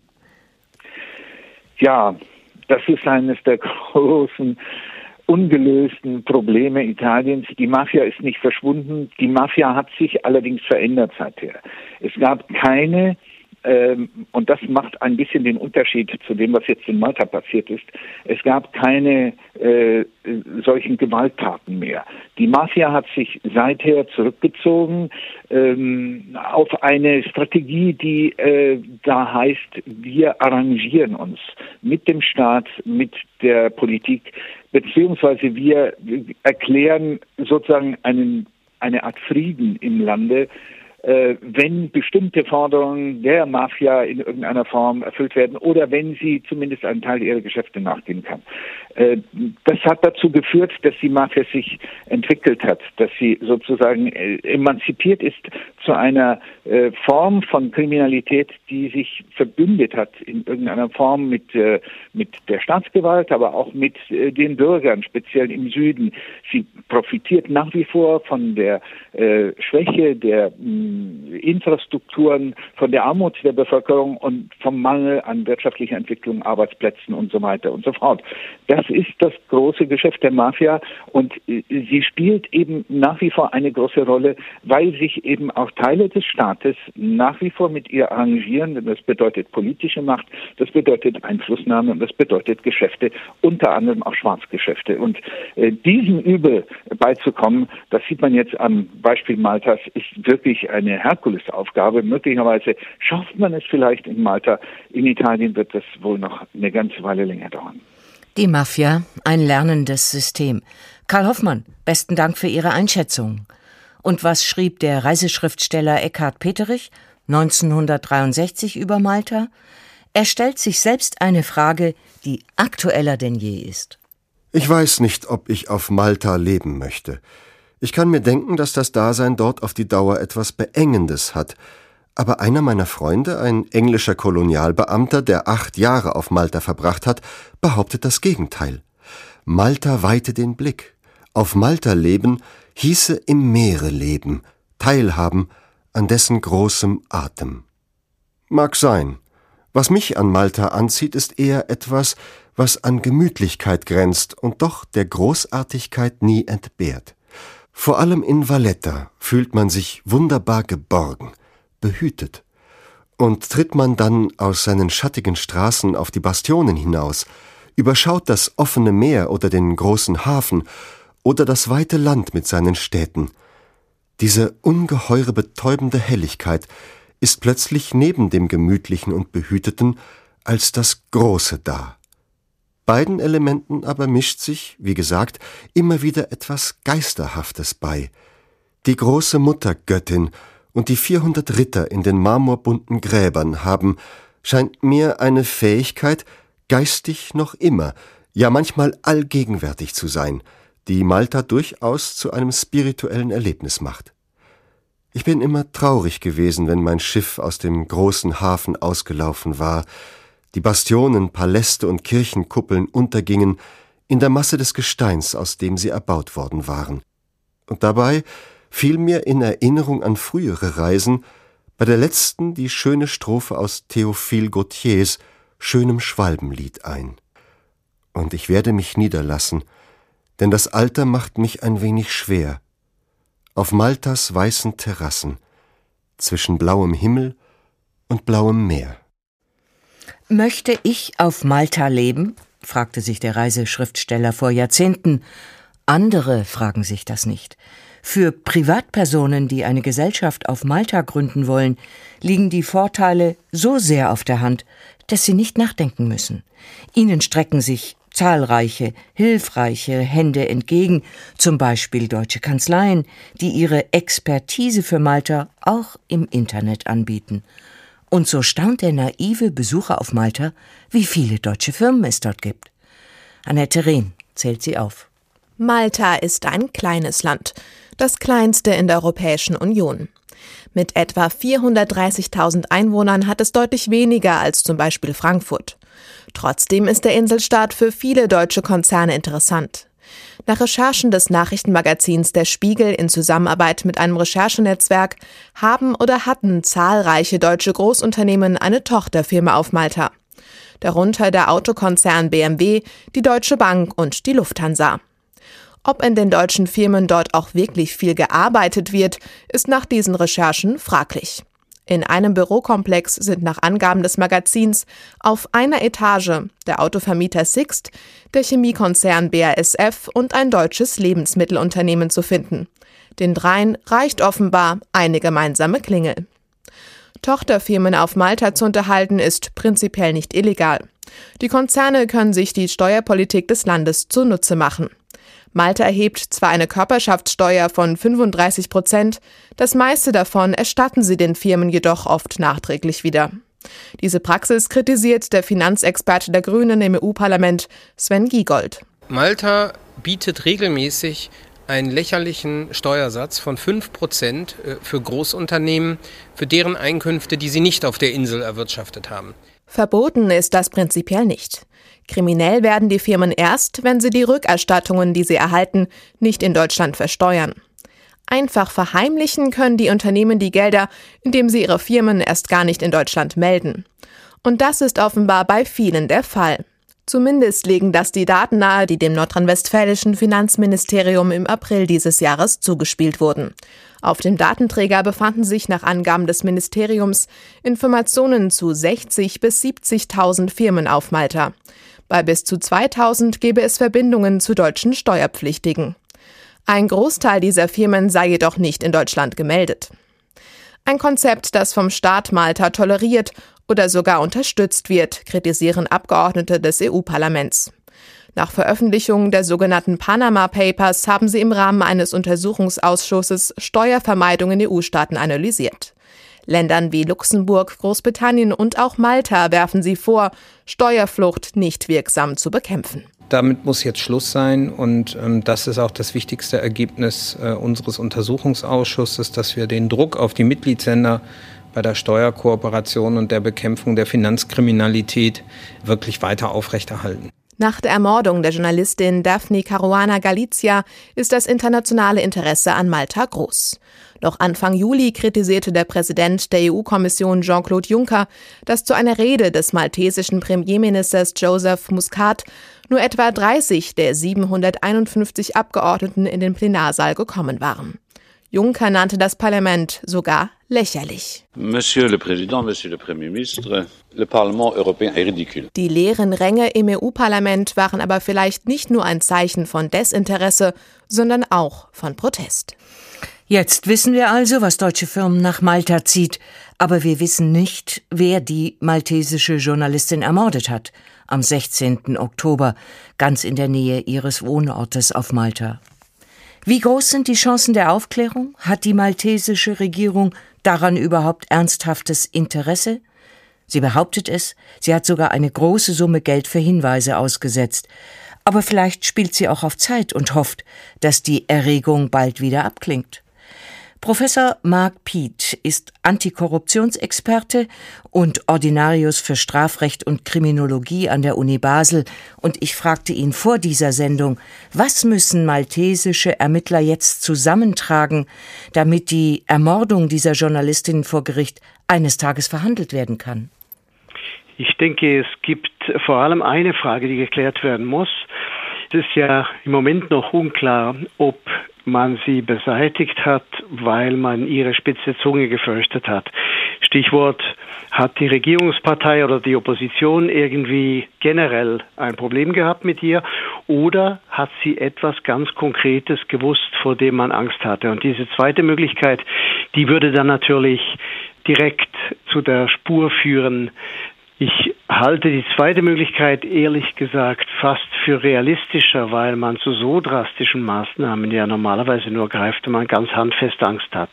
Ja, das ist eines der großen ungelösten Probleme Italiens. Die Mafia ist nicht verschwunden. Die Mafia hat sich allerdings verändert seither. Es gab keine Ähm, und das macht ein bisschen den Unterschied zu dem, was jetzt in Malta passiert ist. Es gab keine äh, solchen Gewalttaten mehr. Die Mafia hat sich seither zurückgezogen ähm, auf eine Strategie, die äh, da heißt, wir arrangieren uns mit dem Staat, mit der Politik, beziehungsweise wir erklären sozusagen einen, eine Art Frieden im Lande, äh, wenn bestimmte Forderungen der Mafia in irgendeiner Form erfüllt werden oder wenn sie zumindest einen Teil ihrer Geschäfte nachgehen kann. Äh, das hat dazu geführt, dass die Mafia sich entwickelt hat, dass sie sozusagen äh, emanzipiert ist zu einer äh, Form von Kriminalität, die sich verbündet hat in irgendeiner Form mit, äh, mit der Staatsgewalt, aber auch mit äh, den Bürgern, speziell im Süden. Sie profitiert nach wie vor von der äh, Schwäche der mh, Infrastrukturen, von der Armut der Bevölkerung und vom Mangel an wirtschaftlicher Entwicklung, Arbeitsplätzen und so weiter und so fort. Das ist das große Geschäft der Mafia und äh, sie spielt eben nach wie vor eine große Rolle, weil sich eben auch Teile des Staates nach wie vor mit ihr arrangieren. Das bedeutet politische Macht, das bedeutet Einflussnahme und das bedeutet Geschäfte, unter anderem auch Schwarzgeschäfte. Und äh, diesem Übel beizukommen, das sieht man jetzt am Beispiel Maltas, ist wirklich eine Herkulesaufgabe. Möglicherweise schafft man es vielleicht in Malta. In Italien wird das wohl noch eine ganze Weile länger dauern. Die Mafia, ein lernendes System. Karl Hoffmann, besten Dank für Ihre Einschätzung. Und was schrieb der Reiseschriftsteller Eckhard Peterich neunzehnhundertdreiundsechzig über Malta? Er stellt sich selbst eine Frage, die aktueller denn je ist. Ich weiß nicht, ob ich auf Malta leben möchte. Ich kann mir denken, dass das Dasein dort auf die Dauer etwas Beengendes hat. Aber einer meiner Freunde, ein englischer Kolonialbeamter, der acht Jahre auf Malta verbracht hat, behauptet das Gegenteil. Malta weite den Blick. Auf Malta leben hieße im Meere leben, teilhaben an dessen großem Atem. Mag sein. Was mich an Malta anzieht, ist eher etwas, was an Gemütlichkeit grenzt und doch der Großartigkeit nie entbehrt. Vor allem in Valletta fühlt man sich wunderbar geborgen, behütet. Und tritt man dann aus seinen schattigen Straßen auf die Bastionen hinaus, überschaut das offene Meer oder den großen Hafen oder das weite Land mit seinen Städten. Diese ungeheure betäubende Helligkeit ist plötzlich neben dem Gemütlichen und Behüteten als das Große da. Beiden Elementen aber mischt sich, wie gesagt, immer wieder etwas Geisterhaftes bei. Die große Muttergöttin und die vierhundert Ritter in den marmorbunten Gräbern haben, scheint mir, eine Fähigkeit, geistig noch immer, ja manchmal allgegenwärtig zu sein, die Malta durchaus zu einem spirituellen Erlebnis macht. Ich bin immer traurig gewesen, wenn mein Schiff aus dem großen Hafen ausgelaufen war, die Bastionen, Paläste und Kirchenkuppeln untergingen in der Masse des Gesteins, aus dem sie erbaut worden waren. Und dabei fiel mir in Erinnerung an frühere Reisen bei der letzten die schöne Strophe aus Théophile Gautiers schönem Schwalbenlied ein. Und ich werde mich niederlassen, denn das Alter macht mich ein wenig schwer. Auf Maltas weißen Terrassen, zwischen blauem Himmel und blauem Meer. Möchte ich auf Malta leben? Fragte sich der Reiseschriftsteller vor Jahrzehnten. Andere fragen sich das nicht. Für Privatpersonen, die eine Gesellschaft auf Malta gründen wollen, liegen die Vorteile so sehr auf der Hand, dass sie nicht nachdenken müssen. Ihnen strecken sich zahlreiche, hilfreiche Hände entgegen, zum Beispiel deutsche Kanzleien, die ihre Expertise für Malta auch im Internet anbieten. Und so staunt der naive Besucher auf Malta, wie viele deutsche Firmen es dort gibt. Annette Rehn zählt sie auf. Malta ist ein kleines Land, das kleinste in der Europäischen Union. Mit etwa vierhundertdreißigtausend Einwohnern hat es deutlich weniger als zum Beispiel Frankfurt. Trotzdem ist der Inselstaat für viele deutsche Konzerne interessant. Nach Recherchen des Nachrichtenmagazins Der Spiegel in Zusammenarbeit mit einem Recherchenetzwerk haben oder hatten zahlreiche deutsche Großunternehmen eine Tochterfirma auf Malta. Darunter der Autokonzern B M W, die Deutsche Bank und die Lufthansa. Ob in den deutschen Firmen dort auch wirklich viel gearbeitet wird, ist nach diesen Recherchen fraglich. In einem Bürokomplex sind nach Angaben des Magazins auf einer Etage der Autovermieter Sixt, der Chemiekonzern B A S F und ein deutsches Lebensmittelunternehmen zu finden. Den dreien reicht offenbar eine gemeinsame Klingel. Tochterfirmen auf Malta zu unterhalten ist prinzipiell nicht illegal. Die Konzerne können sich die Steuerpolitik des Landes zunutze machen. Malta erhebt zwar eine Körperschaftssteuer von fünfunddreißig Prozent, das meiste davon erstatten sie den Firmen jedoch oft nachträglich wieder. Diese Praxis kritisiert der Finanzexperte der Grünen im E U-Parlament, Sven Giegold. Malta bietet regelmäßig einen lächerlichen Steuersatz von fünf Prozent für Großunternehmen, für deren Einkünfte, die sie nicht auf der Insel erwirtschaftet haben. Verboten ist das prinzipiell nicht. Kriminell werden die Firmen erst, wenn sie die Rückerstattungen, die sie erhalten, nicht in Deutschland versteuern. Einfach verheimlichen können die Unternehmen die Gelder, indem sie ihre Firmen erst gar nicht in Deutschland melden. Und das ist offenbar bei vielen der Fall. Zumindest legen das die Daten nahe, die dem nordrhein-westfälischen Finanzministerium im April dieses Jahres zugespielt wurden. Auf dem Datenträger befanden sich nach Angaben des Ministeriums Informationen zu sechzigtausend bis siebzigtausend Firmen auf Malta. Bei bis zu zweitausend gebe es Verbindungen zu deutschen Steuerpflichtigen. Ein Großteil dieser Firmen sei jedoch nicht in Deutschland gemeldet. Ein Konzept, das vom Staat Malta toleriert oder sogar unterstützt wird, kritisieren Abgeordnete des E U-Parlaments. Nach Veröffentlichung der sogenannten Panama Papers haben sie im Rahmen eines Untersuchungsausschusses Steuervermeidung in E U-Staaten analysiert. Ländern wie Luxemburg, Großbritannien und auch Malta werfen sie vor, Steuerflucht nicht wirksam zu bekämpfen. Damit muss jetzt Schluss sein und ähm, das ist auch das wichtigste Ergebnis äh, unseres Untersuchungsausschusses, dass wir den Druck auf die Mitgliedsländer bei der Steuerkooperation und der Bekämpfung der Finanzkriminalität wirklich weiter aufrechterhalten. Nach der Ermordung der Journalistin Daphne Caruana Galizia ist das internationale Interesse an Malta groß. Noch Anfang Juli kritisierte der Präsident der E U-Kommission Jean-Claude Juncker, dass zu einer Rede des maltesischen Premierministers Joseph Muscat nur etwa dreißig der siebenhunderteinundfünfzig Abgeordneten in den Plenarsaal gekommen waren. Juncker nannte das Parlament sogar lächerlich. Monsieur le Président, Monsieur le Premier ministre, le Parlement européen est ridicule. Die leeren Ränge im E U-Parlament waren aber vielleicht nicht nur ein Zeichen von Desinteresse, sondern auch von Protest. Jetzt wissen wir also, was deutsche Firmen nach Malta zieht, aber wir wissen nicht, wer die maltesische Journalistin ermordet hat, am sechzehnten Oktober, ganz in der Nähe ihres Wohnortes auf Malta. Wie groß sind die Chancen der Aufklärung? Hat die maltesische Regierung daran überhaupt ernsthaftes Interesse? Sie behauptet es, sie hat sogar eine große Summe Geld für Hinweise ausgesetzt. Aber vielleicht spielt sie auch auf Zeit und hofft, dass die Erregung bald wieder abklingt. Professor Mark Piet ist Antikorruptionsexperte und Ordinarius für Strafrecht und Kriminologie an der Uni Basel. Und ich fragte ihn vor dieser Sendung, was müssen maltesische Ermittler jetzt zusammentragen, damit die Ermordung dieser Journalistin vor Gericht eines Tages verhandelt werden kann? Ich denke, es gibt vor allem eine Frage, die geklärt werden muss. Es ist ja im Moment noch unklar, ob man sie beseitigt hat, weil man ihre spitze Zunge gefürchtet hat. Stichwort, hat die Regierungspartei oder die Opposition irgendwie generell ein Problem gehabt mit ihr oder hat sie etwas ganz Konkretes gewusst, vor dem man Angst hatte? Und diese zweite Möglichkeit, die würde dann natürlich direkt zu der Spur führen. Ich halte die zweite Möglichkeit ehrlich gesagt fast für realistischer, weil man zu so drastischen Maßnahmen ja normalerweise nur greift, wenn man ganz handfest Angst hat.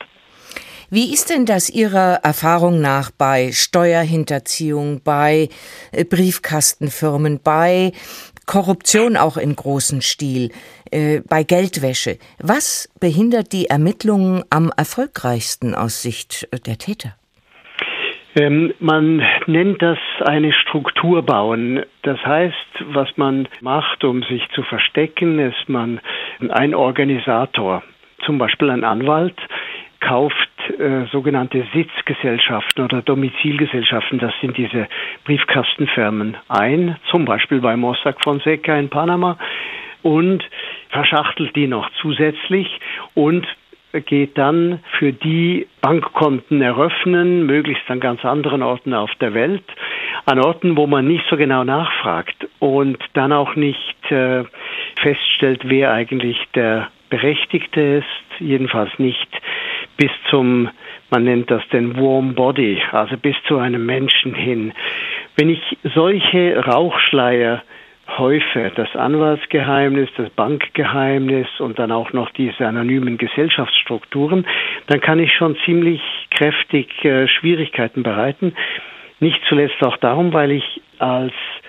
Wie ist denn das Ihrer Erfahrung nach bei Steuerhinterziehung, bei Briefkastenfirmen, bei Korruption auch im großen Stil, äh, bei Geldwäsche? Was behindert die Ermittlungen am erfolgreichsten aus Sicht der Täter? Ähm, man nennt das eine Struktur bauen. Das heißt, was man macht, um sich zu verstecken, ist man ein Organisator, zum Beispiel ein Anwalt, kauft äh, sogenannte Sitzgesellschaften oder Domizilgesellschaften, das sind diese Briefkastenfirmen ein, zum Beispiel bei Mossack Fonseca in Panama und verschachtelt die noch zusätzlich und geht dann für die Bankkonten eröffnen, möglichst an ganz anderen Orten auf der Welt, an Orten, wo man nicht so genau nachfragt und dann auch nicht äh, feststellt, wer eigentlich der Berechtigte ist, jedenfalls nicht bis zum, man nennt das den Warm Body, also bis zu einem Menschen hin. Wenn ich solche Rauchschleier häufe, das Anwaltsgeheimnis, das Bankgeheimnis und dann auch noch diese anonymen Gesellschaftsstrukturen, dann kann ich schon ziemlich kräftig äh, Schwierigkeiten bereiten. Nicht zuletzt auch darum, weil ich als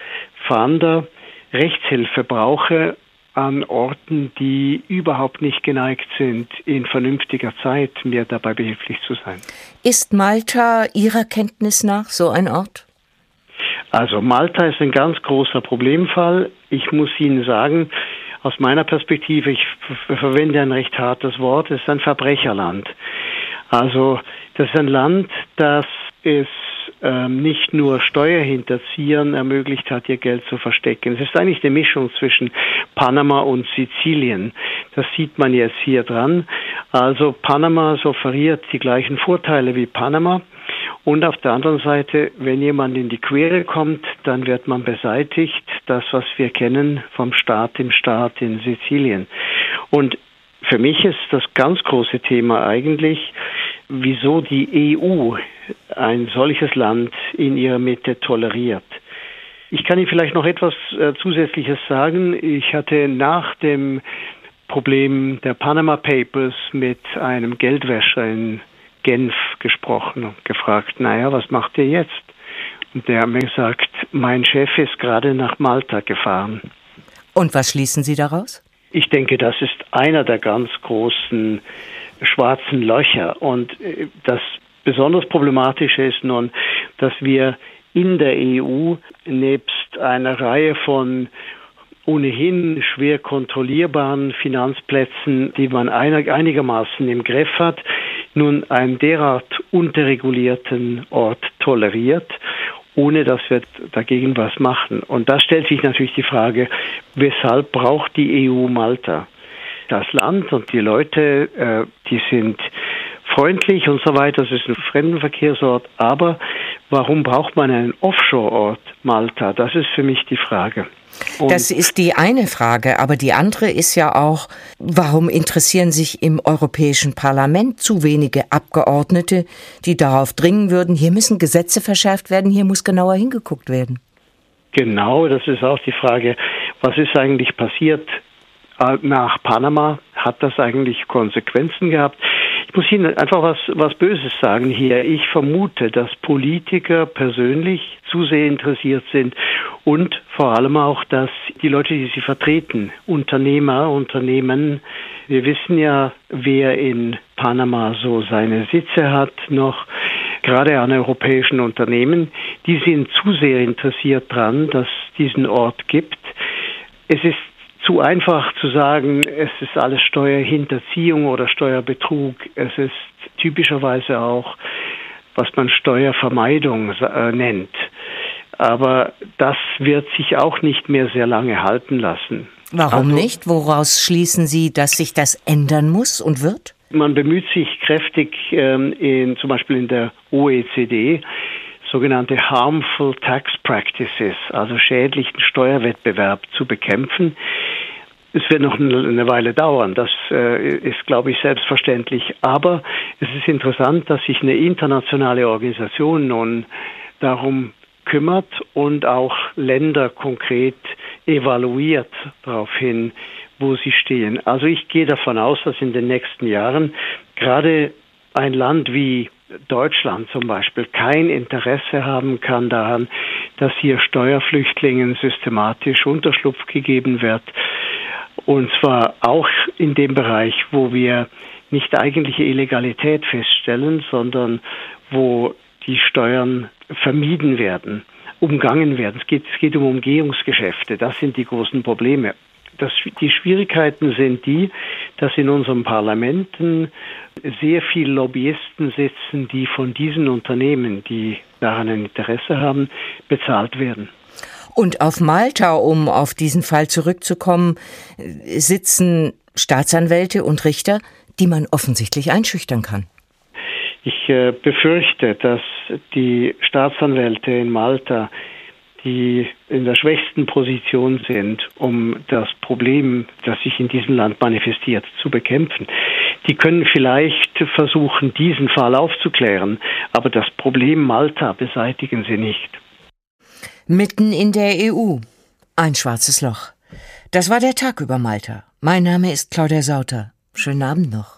Fahnder Rechtshilfe brauche an Orten, die überhaupt nicht geneigt sind, in vernünftiger Zeit mir dabei behilflich zu sein. Ist Malta Ihrer Kenntnis nach so ein Ort? Also Malta ist ein ganz großer Problemfall. Ich muss Ihnen sagen, aus meiner Perspektive, ich f- verwende ein recht hartes Wort, es ist ein Verbrecherland. Also das ist ein Land, das es ähm, nicht nur Steuerhinterziehern ermöglicht hat, ihr Geld zu verstecken. Es ist eigentlich eine Mischung zwischen Panama und Sizilien. Das sieht man jetzt hier dran. Also Panama offeriert die gleichen Vorteile wie Panama. Und auf der anderen Seite, wenn jemand in die Quere kommt, dann wird man beseitigt. Das, was wir kennen vom Staat im Staat in Sizilien. Und für mich ist das ganz große Thema eigentlich, wieso die E U ein solches Land in ihrer Mitte toleriert. Ich kann Ihnen vielleicht noch etwas äh, Zusätzliches sagen. Ich hatte nach dem Problem der Panama Papers mit einem Geldwäscher in Genf gesprochen und gefragt, naja, was macht ihr jetzt? Und der hat mir gesagt, mein Chef ist gerade nach Malta gefahren. Und was schließen Sie daraus? Ich denke, das ist einer der ganz großen schwarzen Löcher. Und das besonders Problematische ist nun, dass wir in der E U nebst einer Reihe von ohnehin schwer kontrollierbaren Finanzplätzen, die man einigermaßen im Griff hat, nun einen derart unterregulierten Ort toleriert, ohne dass wir dagegen was machen. Und da stellt sich natürlich die Frage, weshalb braucht die E U Malta? Das Land und die Leute, äh, die sind freundlich und so weiter, das ist ein Fremdenverkehrsort, aber warum braucht man einen Offshore-Ort Malta? Das ist für mich die Frage. Und das ist die eine Frage, aber die andere ist ja auch, warum interessieren sich im Europäischen Parlament zu wenige Abgeordnete, die darauf dringen würden, hier müssen Gesetze verschärft werden, hier muss genauer hingeguckt werden? Genau, das ist auch die Frage, was ist eigentlich passiert nach Panama? Hat das eigentlich Konsequenzen gehabt? Ich muss Ihnen einfach was, was Böses sagen hier. Ich vermute, dass Politiker persönlich zu sehr interessiert sind und vor allem auch, dass die Leute, die sie vertreten, Unternehmer, Unternehmen, wir wissen ja, wer in Panama so seine Sitze hat noch, gerade an europäischen Unternehmen, die sind zu sehr interessiert dran, dass es diesen Ort gibt. Es ist zu einfach zu sagen, es ist alles Steuerhinterziehung oder Steuerbetrug. Es ist typischerweise auch, was man Steuervermeidung äh, nennt. Aber das wird sich auch nicht mehr sehr lange halten lassen. Warum also, nicht? Woraus schließen Sie, dass sich das ändern muss und wird? Man bemüht sich kräftig, ähm, in, zum Beispiel in der O E C D, sogenannte Harmful Tax Practices, also schädlichen Steuerwettbewerb zu bekämpfen. Es wird noch eine Weile dauern, das äh, ist, glaube ich, selbstverständlich. Aber es ist interessant, dass sich eine internationale Organisation nun darum kümmert und auch Länder konkret evaluiert daraufhin, wo sie stehen. Also ich gehe davon aus, dass in den nächsten Jahren gerade ein Land wie Deutschland zum Beispiel kein Interesse haben kann daran, dass hier Steuerflüchtlingen systematisch Unterschlupf gegeben wird. Und zwar auch in dem Bereich, wo wir nicht eigentliche Illegalität feststellen, sondern wo die Steuern vermieden werden, umgangen werden. Es geht, es geht um Umgehungsgeschäfte. Das sind die großen Probleme. Das, die Schwierigkeiten sind die, dass in unseren Parlamenten sehr viele Lobbyisten sitzen, die von diesen Unternehmen, die daran ein Interesse haben, bezahlt werden. Und auf Malta, um auf diesen Fall zurückzukommen, sitzen Staatsanwälte und Richter, die man offensichtlich einschüchtern kann. Ich äh, befürchte, dass die Staatsanwälte in Malta, die in der schwächsten Position sind, um das Problem, das sich in diesem Land manifestiert, zu bekämpfen. Die können vielleicht versuchen, diesen Fall aufzuklären, aber das Problem Malta beseitigen sie nicht. Mitten in der E U. Ein schwarzes Loch. Das war der Tag über Malta. Mein Name ist Claudia Sauter. Schönen Abend noch.